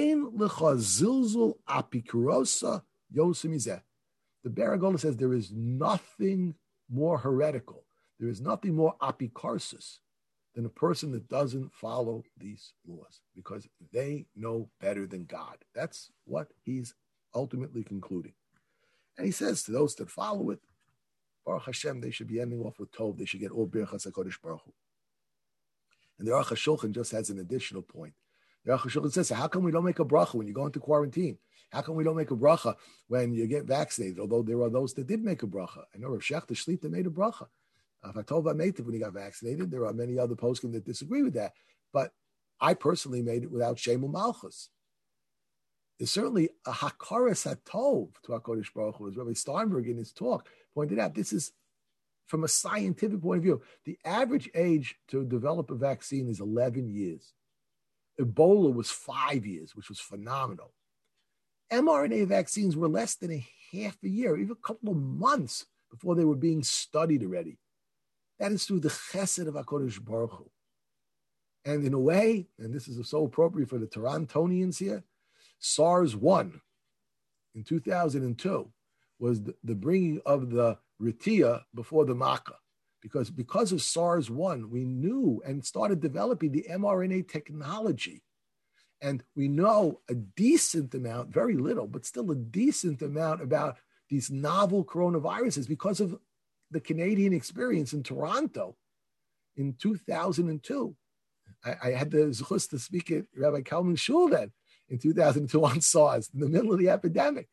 Be'er Hagolah says there is nothing more heretical. There is nothing more apikarsis than a person that doesn't follow these laws, because they know better than God. That's what he's ultimately concluding. And he says to those that follow it, Baruch Hashem, they should be ending off with Tov. They should get all Birchas HaKadosh Baruch Hu. And the Aruch HaShulchan just has an additional point. The Aruch HaShulchan says, how come we don't make a bracha when you go into quarantine? How come we don't make a bracha when you get vaccinated? Although there are those that did make a bracha. I know Rav Shechter Shlita made a bracha. Fatova Meitiv when he got vaccinated. There are many other poskim that disagree with that. But I personally made it without Shemu Malchus. There's certainly a hakaras hatov to HaKadosh Baruch Hu, as Rabbi Steinberg in his talk pointed out. This is from a scientific point of view. The average age to develop a vaccine is 11 years. Ebola was 5 years, which was phenomenal. mRNA vaccines were less than a half a year, even a couple of months before they were being studied already. That is through the chesed of HaKadosh Baruch Hu. And in a way, and this is so appropriate for the Torontonians here, SARS-1 in 2002 was the bringing of the Ritia before the Makkah. Because of SARS-1, we knew and started developing the mRNA technology. And we know a decent amount, very little, but still a decent amount about these novel coronaviruses because of the Canadian experience in Toronto in 2002. I had the zechus to speak at Rabbi Kalman's shul then in 2002 on SARS in the middle of the epidemic.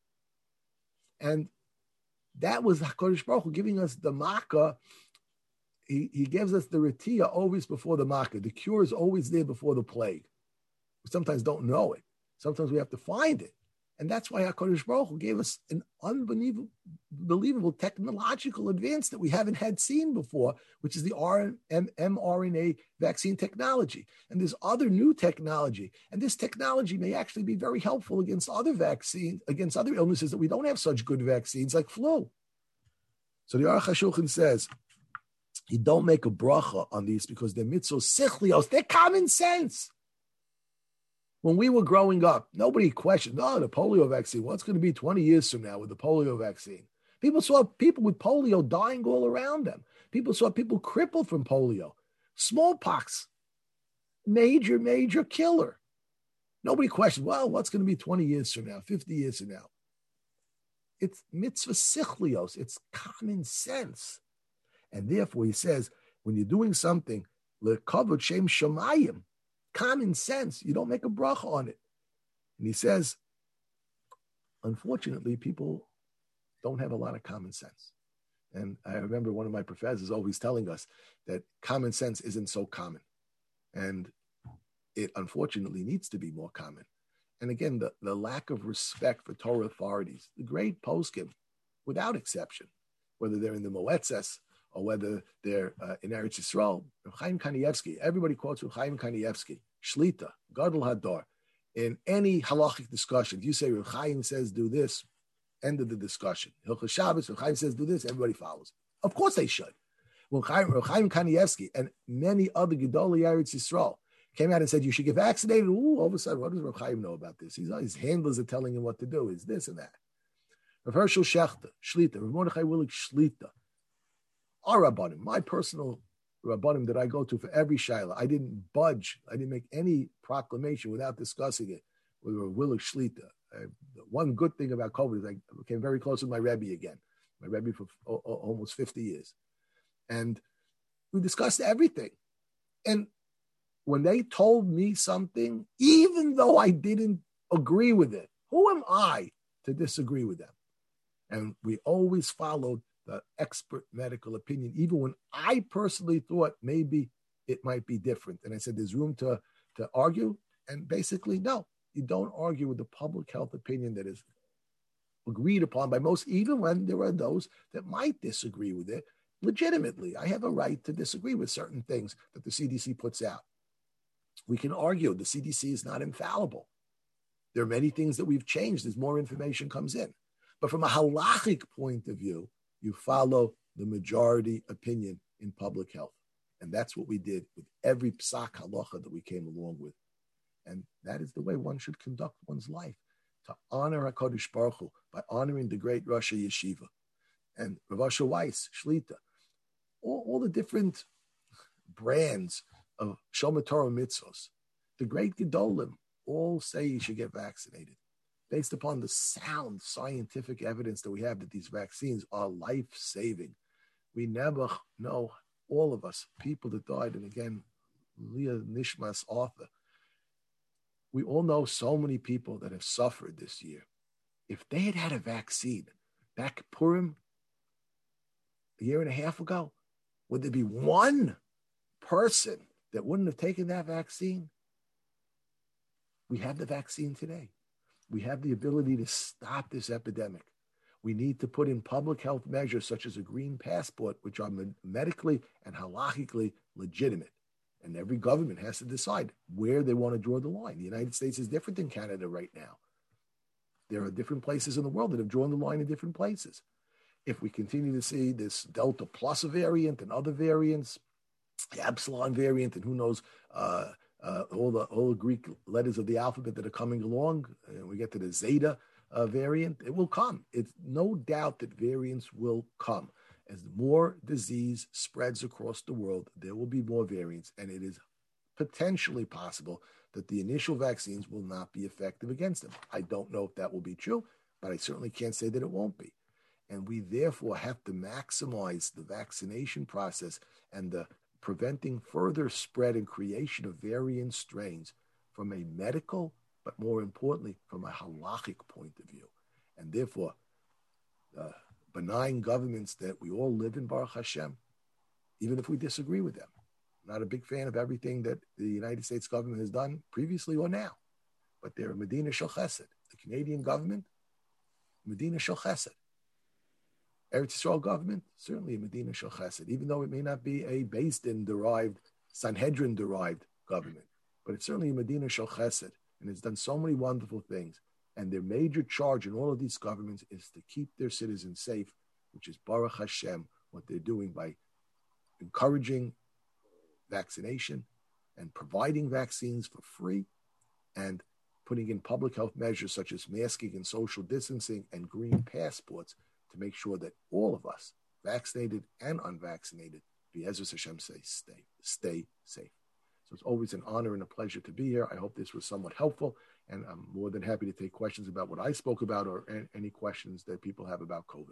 And that was HaKadosh Baruch Hu giving us the Makkah. He gives us the Ritia always before the Makkah. The cure is always there before the plague. We sometimes don't know it. Sometimes we have to find it. And that's why HaKadosh Baruch Hu gave us an unbelievable technological advance that we haven't had seen before, which is the mRNA vaccine technology. And there's other new technology. And this technology may actually be very helpful against other vaccines, against other illnesses that we don't have such good vaccines like flu. So the Aruch HaShulchan says, you don't make a bracha on these because they're mitzvos sichlios, they're common sense. When we were growing up, nobody questioned, the polio vaccine, what's going to be 20 years from now with the polio vaccine? People saw people with polio dying all around them. People saw people crippled from polio. Smallpox, major, major killer. Nobody questioned, what's going to be 20 years from now, 50 years from now? It's mitzvah sichlios. It's common sense. And therefore, he says, when you're doing something, lekavod shem shamayim, common sense, you don't make a bracha on it. And he says, unfortunately, people don't have a lot of common sense. And I remember one of my professors always telling us that common sense isn't so common. And it unfortunately needs to be more common. And again, the lack of respect for Torah authorities, the great poskim, without exception, whether they're in the Moetzes or whether they're in Eretz Yisrael, Reb Chaim Kanievsky, everybody quotes Reb Chaim Kanievsky, Shlita, Gadol Hador. In any halachic discussion, if you say Reb Chaim says do this, end of the discussion. Hilchos Shabbos, Reb Chaim says do this, everybody follows. Of course they should. Reb Chaim Kanievsky and many other Gedolei Eretz Yisrael came out and said you should get vaccinated. All of a sudden, what does Reb Chaim know about this? His handlers are telling him what to do. Is this and that. Rav Hershel Shechter, Shlita, Rav Mordechai Willig, Shlita. Our Rabbanim, my personal Rabbanim that I go to for every Shaila, I didn't budge. I didn't make any proclamation without discussing it with Rav Willig Shlita. One good thing about COVID is I became very close with my Rebbe again, my Rebbe for almost 50 years. And we discussed everything. And when they told me something, even though I didn't agree with it, who am I to disagree with them? And we always followed the expert medical opinion, even when I personally thought maybe it might be different. And I said, there's room to argue. And basically, no, you don't argue with the public health opinion that is agreed upon by most, even when there are those that might disagree with it legitimately. I have a right to disagree with certain things that the CDC puts out. We can argue the CDC is not infallible. There are many things that we've changed as more information comes in. But from a halachic point of view, you follow the majority opinion in public health. And that's what we did with every psak halacha that we came along with. And that is the way one should conduct one's life, to honor HaKadosh Baruch Hu by honoring the great Rosh Yeshiva. And Rav Asher Weiss, Shlita, all the different brands of Shomer Torah mitzvos. The great Gedolim all say you should get vaccinated based upon the sound scientific evidence that we have that these vaccines are life-saving. We never know, all of us, people that died, and again, Leah Nishmas Arthur, we all know so many people that have suffered this year. If they had had a vaccine back at Purim a year and a half ago, would there be one person that wouldn't have taken that vaccine? We have the vaccine today. We have the ability to stop this epidemic. We need to put in public health measures such as a green passport, which are medically and halachically legitimate. And every government has to decide where they want to draw the line. The United States is different than Canada right now. There are different places in the world that have drawn the line in different places. If we continue to see this Delta Plus variant and other variants, the Epsilon variant, and who knows, all the Greek letters of the alphabet that are coming along, and we get to the Zeta variant, it will come. It's no doubt that variants will come. As more disease spreads across the world, there will be more variants, and it is potentially possible that the initial vaccines will not be effective against them. I don't know if that will be true, but I certainly can't say that it won't be. And we therefore have to maximize the vaccination process and the preventing further spread and creation of variant strains from a medical, but more importantly, from a halachic point of view. And therefore, benign governments that we all live in, Baruch Hashem, even if we disagree with them. I'm not a big fan of everything that the United States government has done previously or now, but they're a Medina Shel Chesed. The Canadian government, Medina Shel Chesed. Eretz Yisrael government, certainly a Medina Shel Chesed, even though it may not be a Beis Din-derived, Sanhedrin-derived government, but it's certainly a Medina Shel Chesed, and it's done so many wonderful things. And their major charge in all of these governments is to keep their citizens safe, which is Baruch Hashem, what they're doing by encouraging vaccination and providing vaccines for free and putting in public health measures such as masking and social distancing and green passports to make sure that all of us, vaccinated and unvaccinated, B'Ezras Hashem say, stay safe. So it's always an honor and a pleasure to be here. I hope this was somewhat helpful, and I'm more than happy to take questions about what I spoke about or any questions that people have about COVID.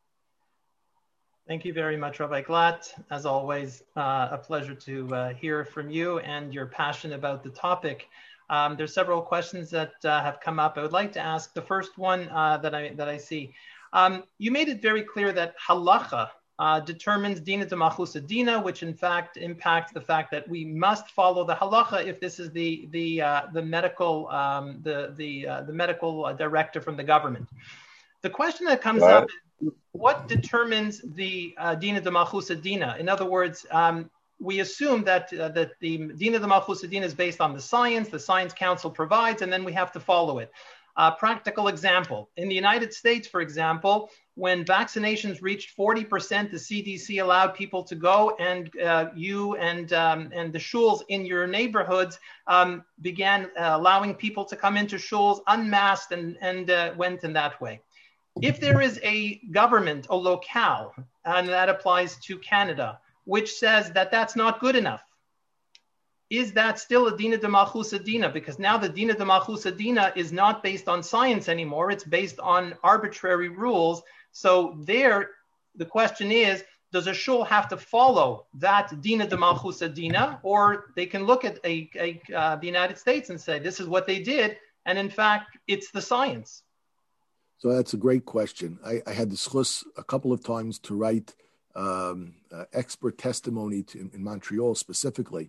Thank you very much, Rabbi Glatt. As always, a pleasure to hear from you and your passion about the topic. There's several questions that have come up. I would like to ask the first one that I see. You made it very clear that halacha determines dina d'malchusa dina, which in fact impacts the fact that we must follow the halacha if this is the medical the medical directive from the government. The question that comes up is, what determines the dina d'malchusa dina? In other words, we assume that the dina d'malchusa dina is based on the Science Council provides, and then we have to follow it. Practical example. In the United States, for example, when vaccinations reached 40%, the CDC allowed people to go, and you and the shuls in your neighborhoods began allowing people to come into shuls unmasked and went in that way. If there is a government, a locale, and that applies to Canada, which says that that's not good enough, is that still a dina d'malchusa dina? Because now the dina d'malchusa dina is not based on science anymore. It's based on arbitrary rules. So there, the question is, does a shul have to follow that dina d'malchusa dina, or they can look at the United States and say, this is what they did, and in fact, it's the science? So that's a great question. I had the schus a couple of times to write expert testimony in Montreal specifically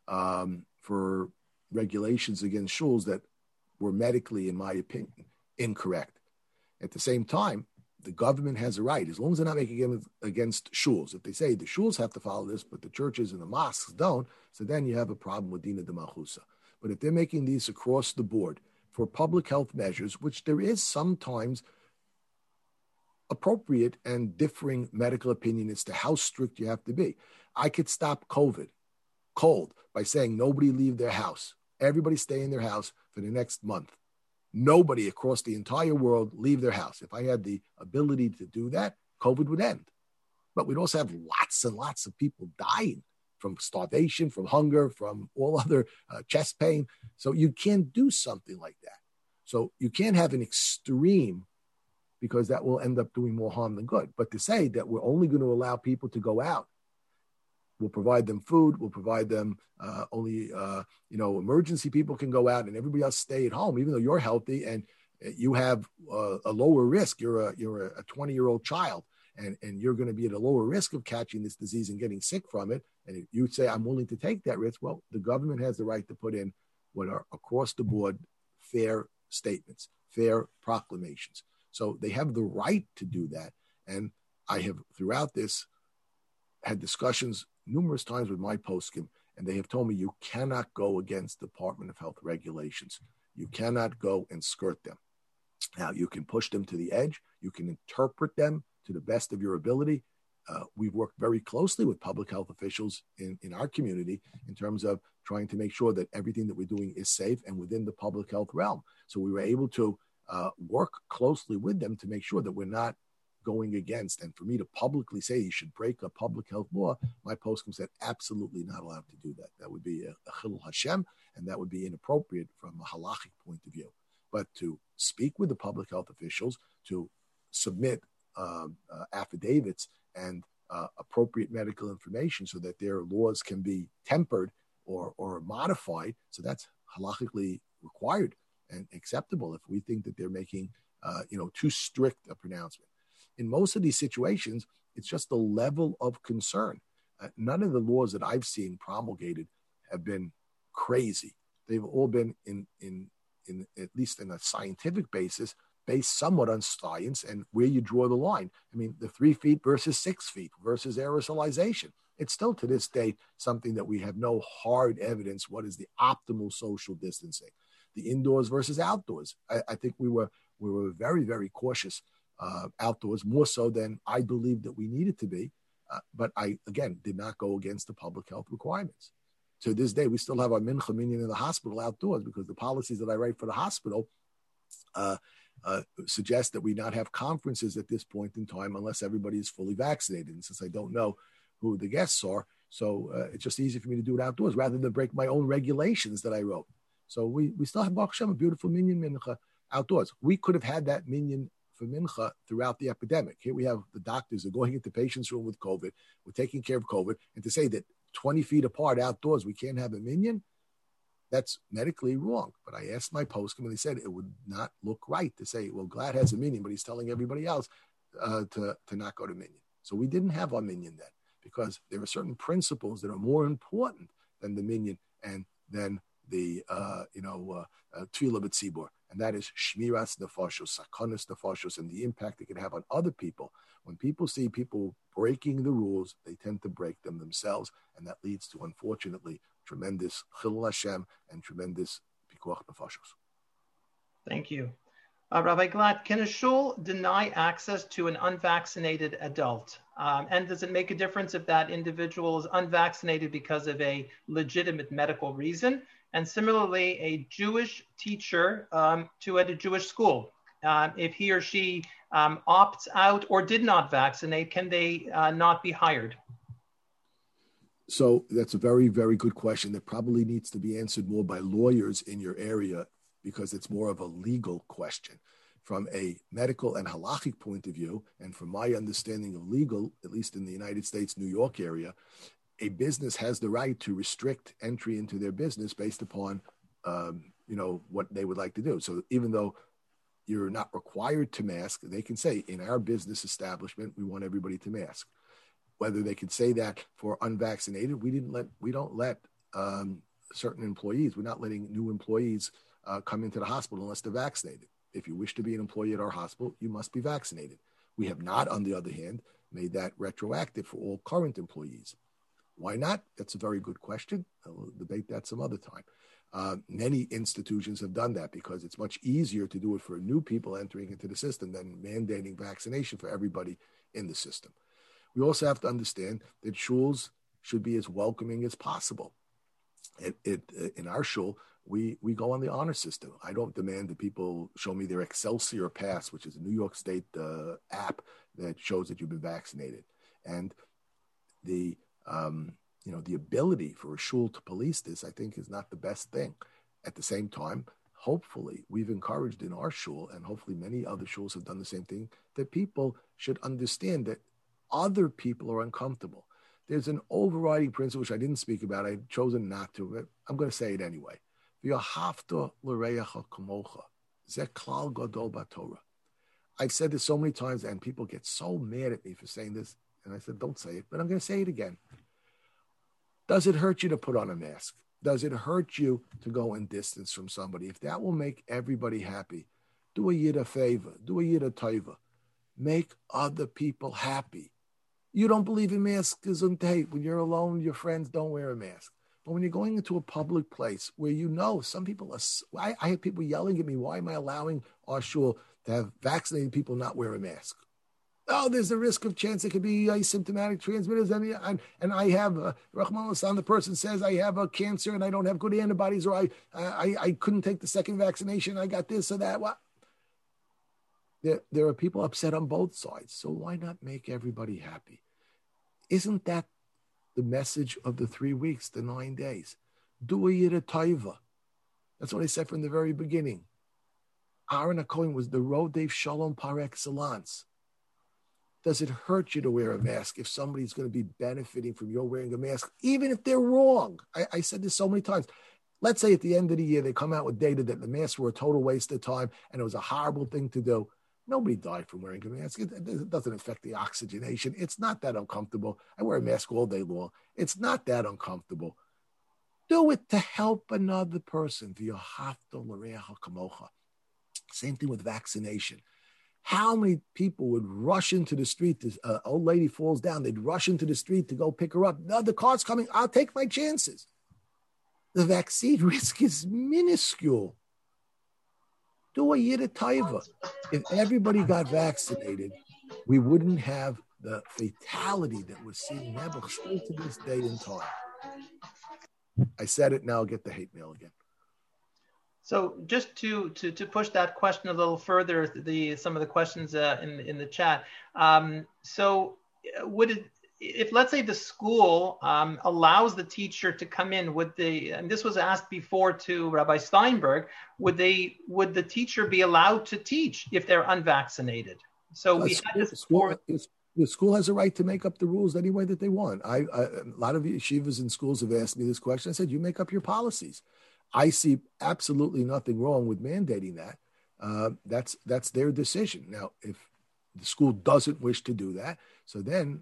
for regulations against shuls that were medically, in my opinion, incorrect. At the same time, the government has a right, as long as they're not making it against shuls. If they say the shuls have to follow this, but the churches and the mosques don't, so then you have a problem with dina d'malchusa. But if they're making these across the board for public health measures, which there is sometimes appropriate and differing medical opinion as to how strict you have to be. I could stop COVID cold by saying nobody leave their house. Everybody stay in their house for the next month. Nobody across the entire world leave their house. If I had the ability to do that, COVID would end. But we'd also have lots and lots of people dying from starvation, from hunger, from all other chest pain. So you can't do something like that. So you can't have an extreme, because that will end up doing more harm than good. But to say that we're only going to allow people to go out, we'll provide them food, we'll provide them only, emergency people can go out and everybody else stay at home, even though you're healthy and you have a lower risk. You're a 20-year-old child, and you're going to be at a lower risk of catching this disease and getting sick from it. And if you say, I'm willing to take that risk, well, the government has the right to put in what are across the board fair statements, fair proclamations. So they have the right to do that. And I have, throughout this, had discussions numerous times with my poskim, and they have told me you cannot go against Department of Health regulations. You cannot go and skirt them. Now, you can push them to the edge. You can interpret them to the best of your ability. We've worked very closely with public health officials in our community in terms of trying to make sure that everything that we're doing is safe and within the public health realm. So we were able to work closely with them to make sure that we're not going against. And for me to publicly say you should break a public health law, my poskim said absolutely not allowed to do that. That would be a chilul Hashem, and that would be inappropriate from a halachic point of view. But to speak with the public health officials, to submit affidavits and appropriate medical information so that their laws can be tempered or modified, so that's halachically required and acceptable if we think that they're making too strict a pronouncement. In most of these situations, it's just the level of concern. None of the laws that I've seen promulgated have been crazy. They've all been in at least in a scientific basis, based somewhat on science and where you draw the line. I mean, the 3 feet versus 6 feet versus aerosolization. It's still to this day something that we have no hard evidence. What is the optimal social distancing? The indoors versus outdoors. I think we were very, very cautious outdoors, more so than I believed that we needed to be. But I, again, did not go against the public health requirements. To this day, we still have our mincha minyan in the hospital outdoors because the policies that I write for the hospital suggest that we not have conferences at this point in time unless everybody is fully vaccinated. And since I don't know who the guests are, so it's just easy for me to do it outdoors rather than break my own regulations that I wrote. So we still have Baruch Hashem, a beautiful minyan mincha outdoors. We could have had that minyan for mincha throughout the epidemic. Here we have the doctors are going into patients' room with COVID. We're taking care of COVID. And to say that 20 feet apart outdoors, we can't have a minyan, that's medically wrong. But I asked my poskim and they said it would not look right to say, well, Glad has a minyan, but he's telling everybody else to not go to minyan. So we didn't have our minyan then because there are certain principles that are more important than the minyan and then the tefillah b'tzibur, and that is shmiras nefashos, sakonas nefashos, and the impact it can have on other people. When people see people breaking the rules, they tend to break them themselves, and that leads to, unfortunately, tremendous chilul Hashem and tremendous pikuach nefashos. Thank you. Rabbi Glad, can a shul deny access to an unvaccinated adult? And does it make a difference if that individual is unvaccinated because of a legitimate medical reason? And similarly, a Jewish teacher at a Jewish school, if he or she opts out or did not vaccinate, can they not be hired? So that's a very, very good question that probably needs to be answered more by lawyers in your area because it's more of a legal question. From a medical and halachic point of view, and from my understanding of legal, at least in the United States, New York area, a business has the right to restrict entry into their business based upon, what they would like to do. So even though you're not required to mask, they can say in our business establishment, we want everybody to mask. Whether they could say that for unvaccinated, we don't let certain employees, we're not letting new employees come into the hospital unless they're vaccinated. If you wish to be an employee at our hospital, you must be vaccinated. We have not, on the other hand, made that retroactive for all current employees. Why not? That's a very good question. We'll debate that some other time. Many institutions have done that because it's much easier to do it for new people entering into the system than mandating vaccination for everybody in the system. We also have to understand that shuls should be as welcoming as possible. In our shul, we go on the honor system. I don't demand that people show me their Excelsior Pass, which is a New York State app that shows that you've been vaccinated. And the ability for a shul to police this, I think, is not the best thing. At the same time, hopefully, we've encouraged in our shul, and hopefully many other shuls have done the same thing, that people should understand that other people are uncomfortable. There's an overriding principle, which I didn't speak about. I've chosen not to, but I'm going to say it anyway. I've said this so many times, and people get so mad at me for saying this, and I said, don't say it, but I'm going to say it again. Does it hurt you to put on a mask? Does it hurt you to go in distance from somebody? If that will make everybody happy, do a yid a favor, do a yid a taiva. Make other people happy. You don't believe in masks on tape. When you're alone, your friends don't wear a mask. But when you're going into a public place where some people are, I have people yelling at me, why am I allowing our shul to have vaccinated people not wear a mask? Oh, there's a risk of chance it could be asymptomatic transmitters. And I have, Rahman Hassan, the person says I have a cancer and I don't have good antibodies, or I couldn't take the second vaccination. I got this or that. What? There are people upset on both sides. So why not make everybody happy? Isn't that the message of the 3 weeks, the 9 days? Do a yira taiva. That's what I said from the very beginning. Aaron HaKohen was the Rodef Shalom par excellence. Does it hurt you to wear a mask if somebody's going to be benefiting from your wearing a mask, even if they're wrong? I said this so many times. Let's say at the end of the year, they come out with data that the masks were a total waste of time and it was a horrible thing to do. Nobody died from wearing a mask. It doesn't affect the oxygenation. It's not that uncomfortable. I wear a mask all day long. It's not that uncomfortable. Do it to help another person. Same thing with vaccination. How many people would rush into the street? An old lady falls down. They'd rush into the street to go pick her up. No, the car's coming. I'll take my chances. The vaccine risk is minuscule. Do a yida taiva. If everybody got vaccinated, we wouldn't have the fatality that we're seeing now, but still to this day in time. I said it, now I'll get the hate mail again. So just to push that question a little further, some of the questions in the chat. So would it, if let's say the school allows the teacher to come in, and this was asked before to Rabbi Steinberg, would the teacher be allowed to teach if they're unvaccinated? So we had this before. The school has a right to make up the rules any way that they want. A lot of yeshivas and schools have asked me this question. I said, you make up your policies. I see absolutely nothing wrong with mandating that. That's their decision. Now, if the school doesn't wish to do that, so then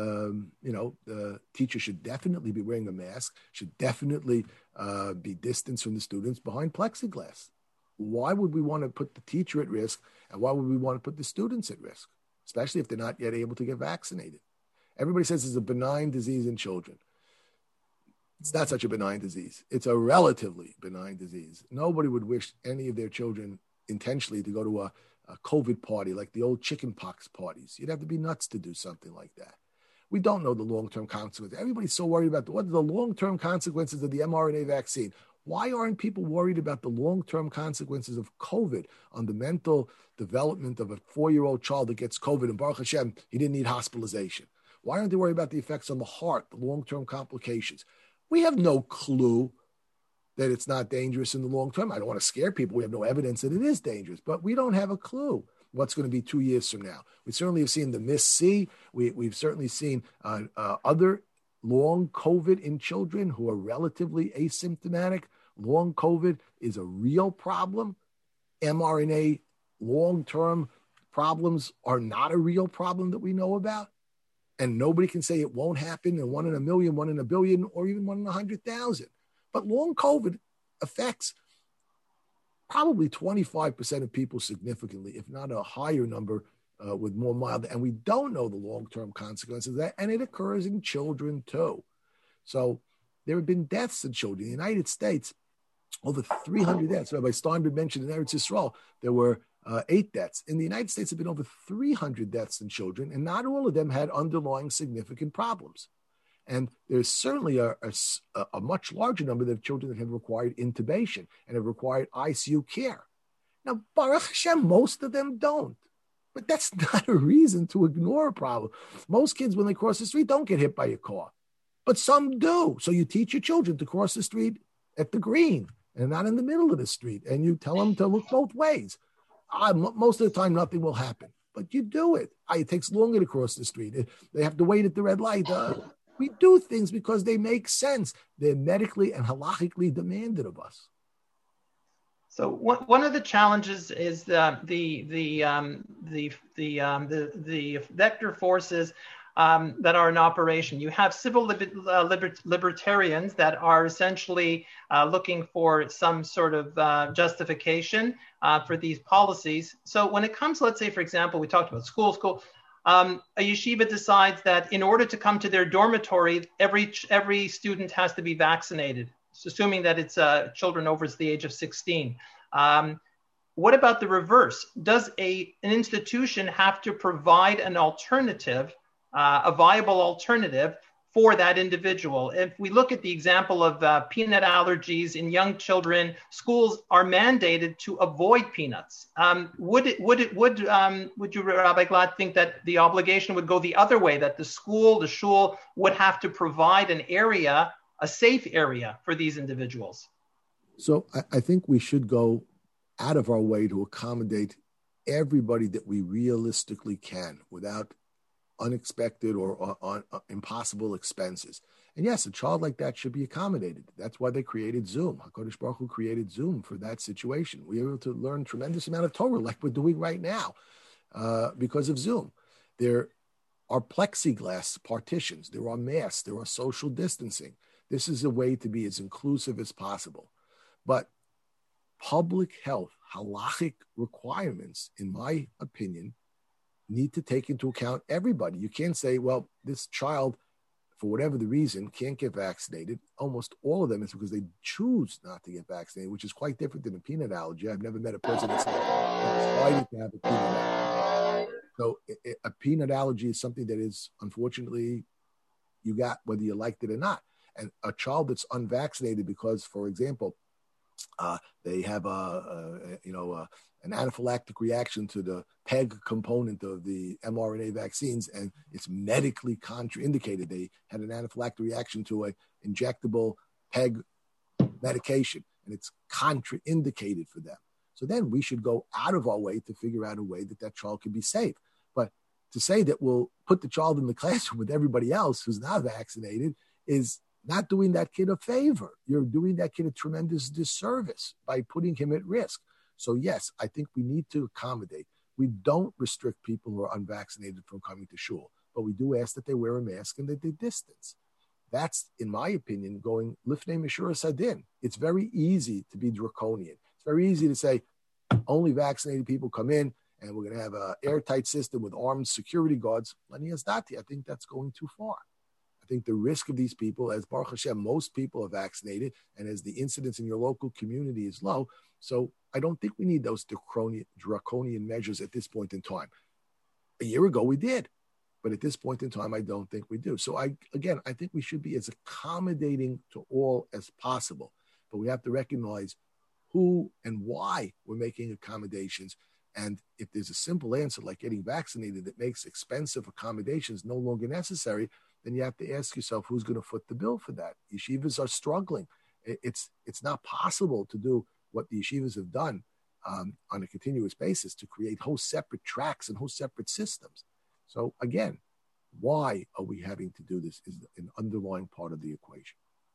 the teacher should definitely be wearing a mask, should definitely be distanced from the students behind plexiglass. Why would we want to put the teacher at risk, and why would we want to put the students at risk, especially if they're not yet able to get vaccinated? Everybody says it's a benign disease in children. It's not such a benign disease. It's a relatively benign disease. Nobody would wish any of their children intentionally to go to a COVID party like the old chickenpox parties. You'd have to be nuts to do something like that. We don't know the long-term consequences. Everybody's so worried about what are the long-term consequences of the mRNA vaccine. Why aren't people worried about the long-term consequences of COVID on the mental development of a 4-year-old child that gets COVID and Baruch Hashem, he didn't need hospitalization? Why aren't they worried about the effects on the heart, the long-term complications? We have no clue that it's not dangerous in the long term. I don't want to scare people. We have no evidence that it is dangerous, but we don't have a clue what's going to be 2 years from now. We certainly have seen the MIS-C. We've certainly seen other long COVID in children who are relatively asymptomatic. Long COVID is a real problem. mRNA long-term problems are not a real problem that we know about. And nobody can say it won't happen in 1 in a million, 1 in a billion, or even 1 in 100,000. But long COVID affects probably 25% of people significantly, if not a higher number with more mild. And we don't know the long-term consequences of that. And it occurs in children too. So there have been deaths in children. In the United States, over 300 deaths. Rabbi Steinberg mentioned in Eretz Yisrael, there were 8 deaths. In the United States, there have been over 300 deaths in children, and not all of them had underlying significant problems. And there's certainly a much larger number of children that have required intubation and have required ICU care. Now, Baruch Hashem, most of them don't. But that's not a reason to ignore a problem. Most kids, when they cross the street, don't get hit by a car. but some do. So you teach your children to cross the street at the green and not in the middle of the street. And you tell them to look both ways. Most of the time, nothing will happen, but you do it. It takes longer to cross the street. They have to wait at the red light. We do things because they make sense. They're medically and halachically demanded of us. So one of the challenges is the vector forces that are in operation. You have civil libertarians that are essentially looking for some sort of justification for these policies. So when it comes, let's say, for example, we talked about school. A yeshiva decides that in order to come to their dormitory, every student has to be vaccinated, assuming that it's children over the age of 16. What about the reverse? Does an institution have to provide an alternative, a viable alternative for that individual? If we look at the example of peanut allergies in young children, schools are mandated to avoid peanuts. Would you, Rabbi Glad, think that the obligation would go the other way, that the shul would have to provide an area, a safe area for these individuals? So I think we should go out of our way to accommodate everybody that we realistically can without unexpected or impossible expenses. And yes, a child like that should be accommodated. That's why they created Zoom. HaKadosh Baruch Hu created Zoom for that situation. We were able to learn a tremendous amount of Torah like we're doing right now because of Zoom. There are plexiglass partitions. There are masks. There are social distancing. This is a way to be as inclusive as possible. But public health, halachic requirements, in my opinion, need to take into account everybody. You can't say, well, this child, for whatever the reason, can't get vaccinated. Almost all of them is because they choose not to get vaccinated, which is quite different than a peanut allergy. I've never met a person that's decided to have a peanut allergy. So a peanut allergy is something that is, unfortunately, you got whether you liked it or not. And a child that's unvaccinated because, for example, they have an anaphylactic reaction to the PEG component of the mRNA vaccines, and it's medically contraindicated. They had an anaphylactic reaction to an injectable PEG medication, and it's contraindicated for them. So then we should go out of our way to figure out a way that child can be safe. But to say that we'll put the child in the classroom with everybody else who's not vaccinated is not doing that kid a favor. You're doing that kid a tremendous disservice by putting him at risk. So yes, I think we need to accommodate. We don't restrict people who are unvaccinated from coming to shul, but we do ask that they wear a mask and that they distance. That's, in my opinion, going lifnei mishura sadin. It's very easy to be draconian. It's very easy to say only vaccinated people come in and we're going to have an airtight system with armed security guards. I think that's going too far. I think the risk of these people, as Baruch Hashem, most people are vaccinated, and as the incidence in your local community is low, so I don't think we need those draconian measures at this point in time. A year ago, we did, but at this point in time, I don't think we do. So I think we should be as accommodating to all as possible, but we have to recognize who and why we're making accommodations. And if there's a simple answer like getting vaccinated that makes expensive accommodations no longer necessary, then you have to ask yourself who's going to foot the bill for that. Yeshivas are struggling. It's not possible to do what the yeshivas have done on a continuous basis to create whole separate tracks and whole separate systems. So again, why are we having to do this is an underlying part of the equation.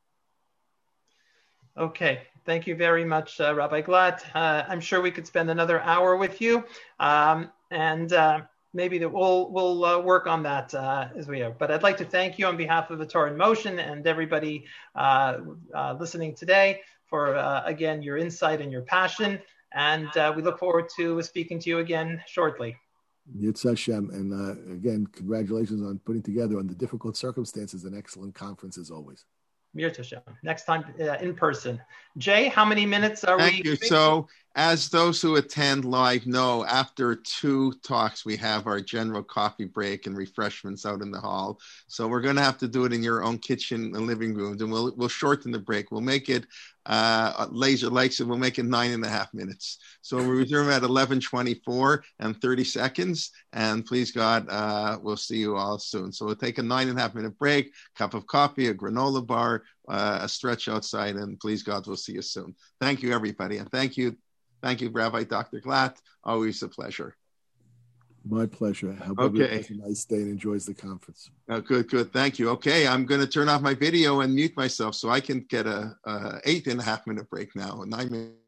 Okay, thank you very much, Rabbi Glatt. I'm sure we could spend another hour with you, and maybe that we'll work on that as we are. But I'd like to thank you on behalf of the Torah in Motion and everybody listening today for, again, your insight and your passion. And we look forward to speaking to you again shortly. Yitz Hashem. And again, congratulations on putting together under difficult circumstances an excellent conference as always. Mir Tashem. Next time in person. Jay, how many minutes are we? Thank you. So as those who attend live know, after 2 talks, we have our general coffee break and refreshments out in the hall. So we're going to have to do it in your own kitchen and living rooms, and we'll shorten the break. We'll make it Laser likes it. We'll make it 9.5 minutes. So we'll resume at 11:24 and 30 seconds. And please God, we'll see you all soon. So we'll take a 9.5 minute break, cup of coffee, a granola bar, a stretch outside, and please God, we'll see you soon. Thank you, everybody. And thank you, Rabbi Dr. Glatt. Always a pleasure. My pleasure. I hope everyone has a nice day and enjoys the conference. Good. Thank you. Okay, I'm going to turn off my video and mute myself so I can get a 8.5 minute break now, 9 minutes.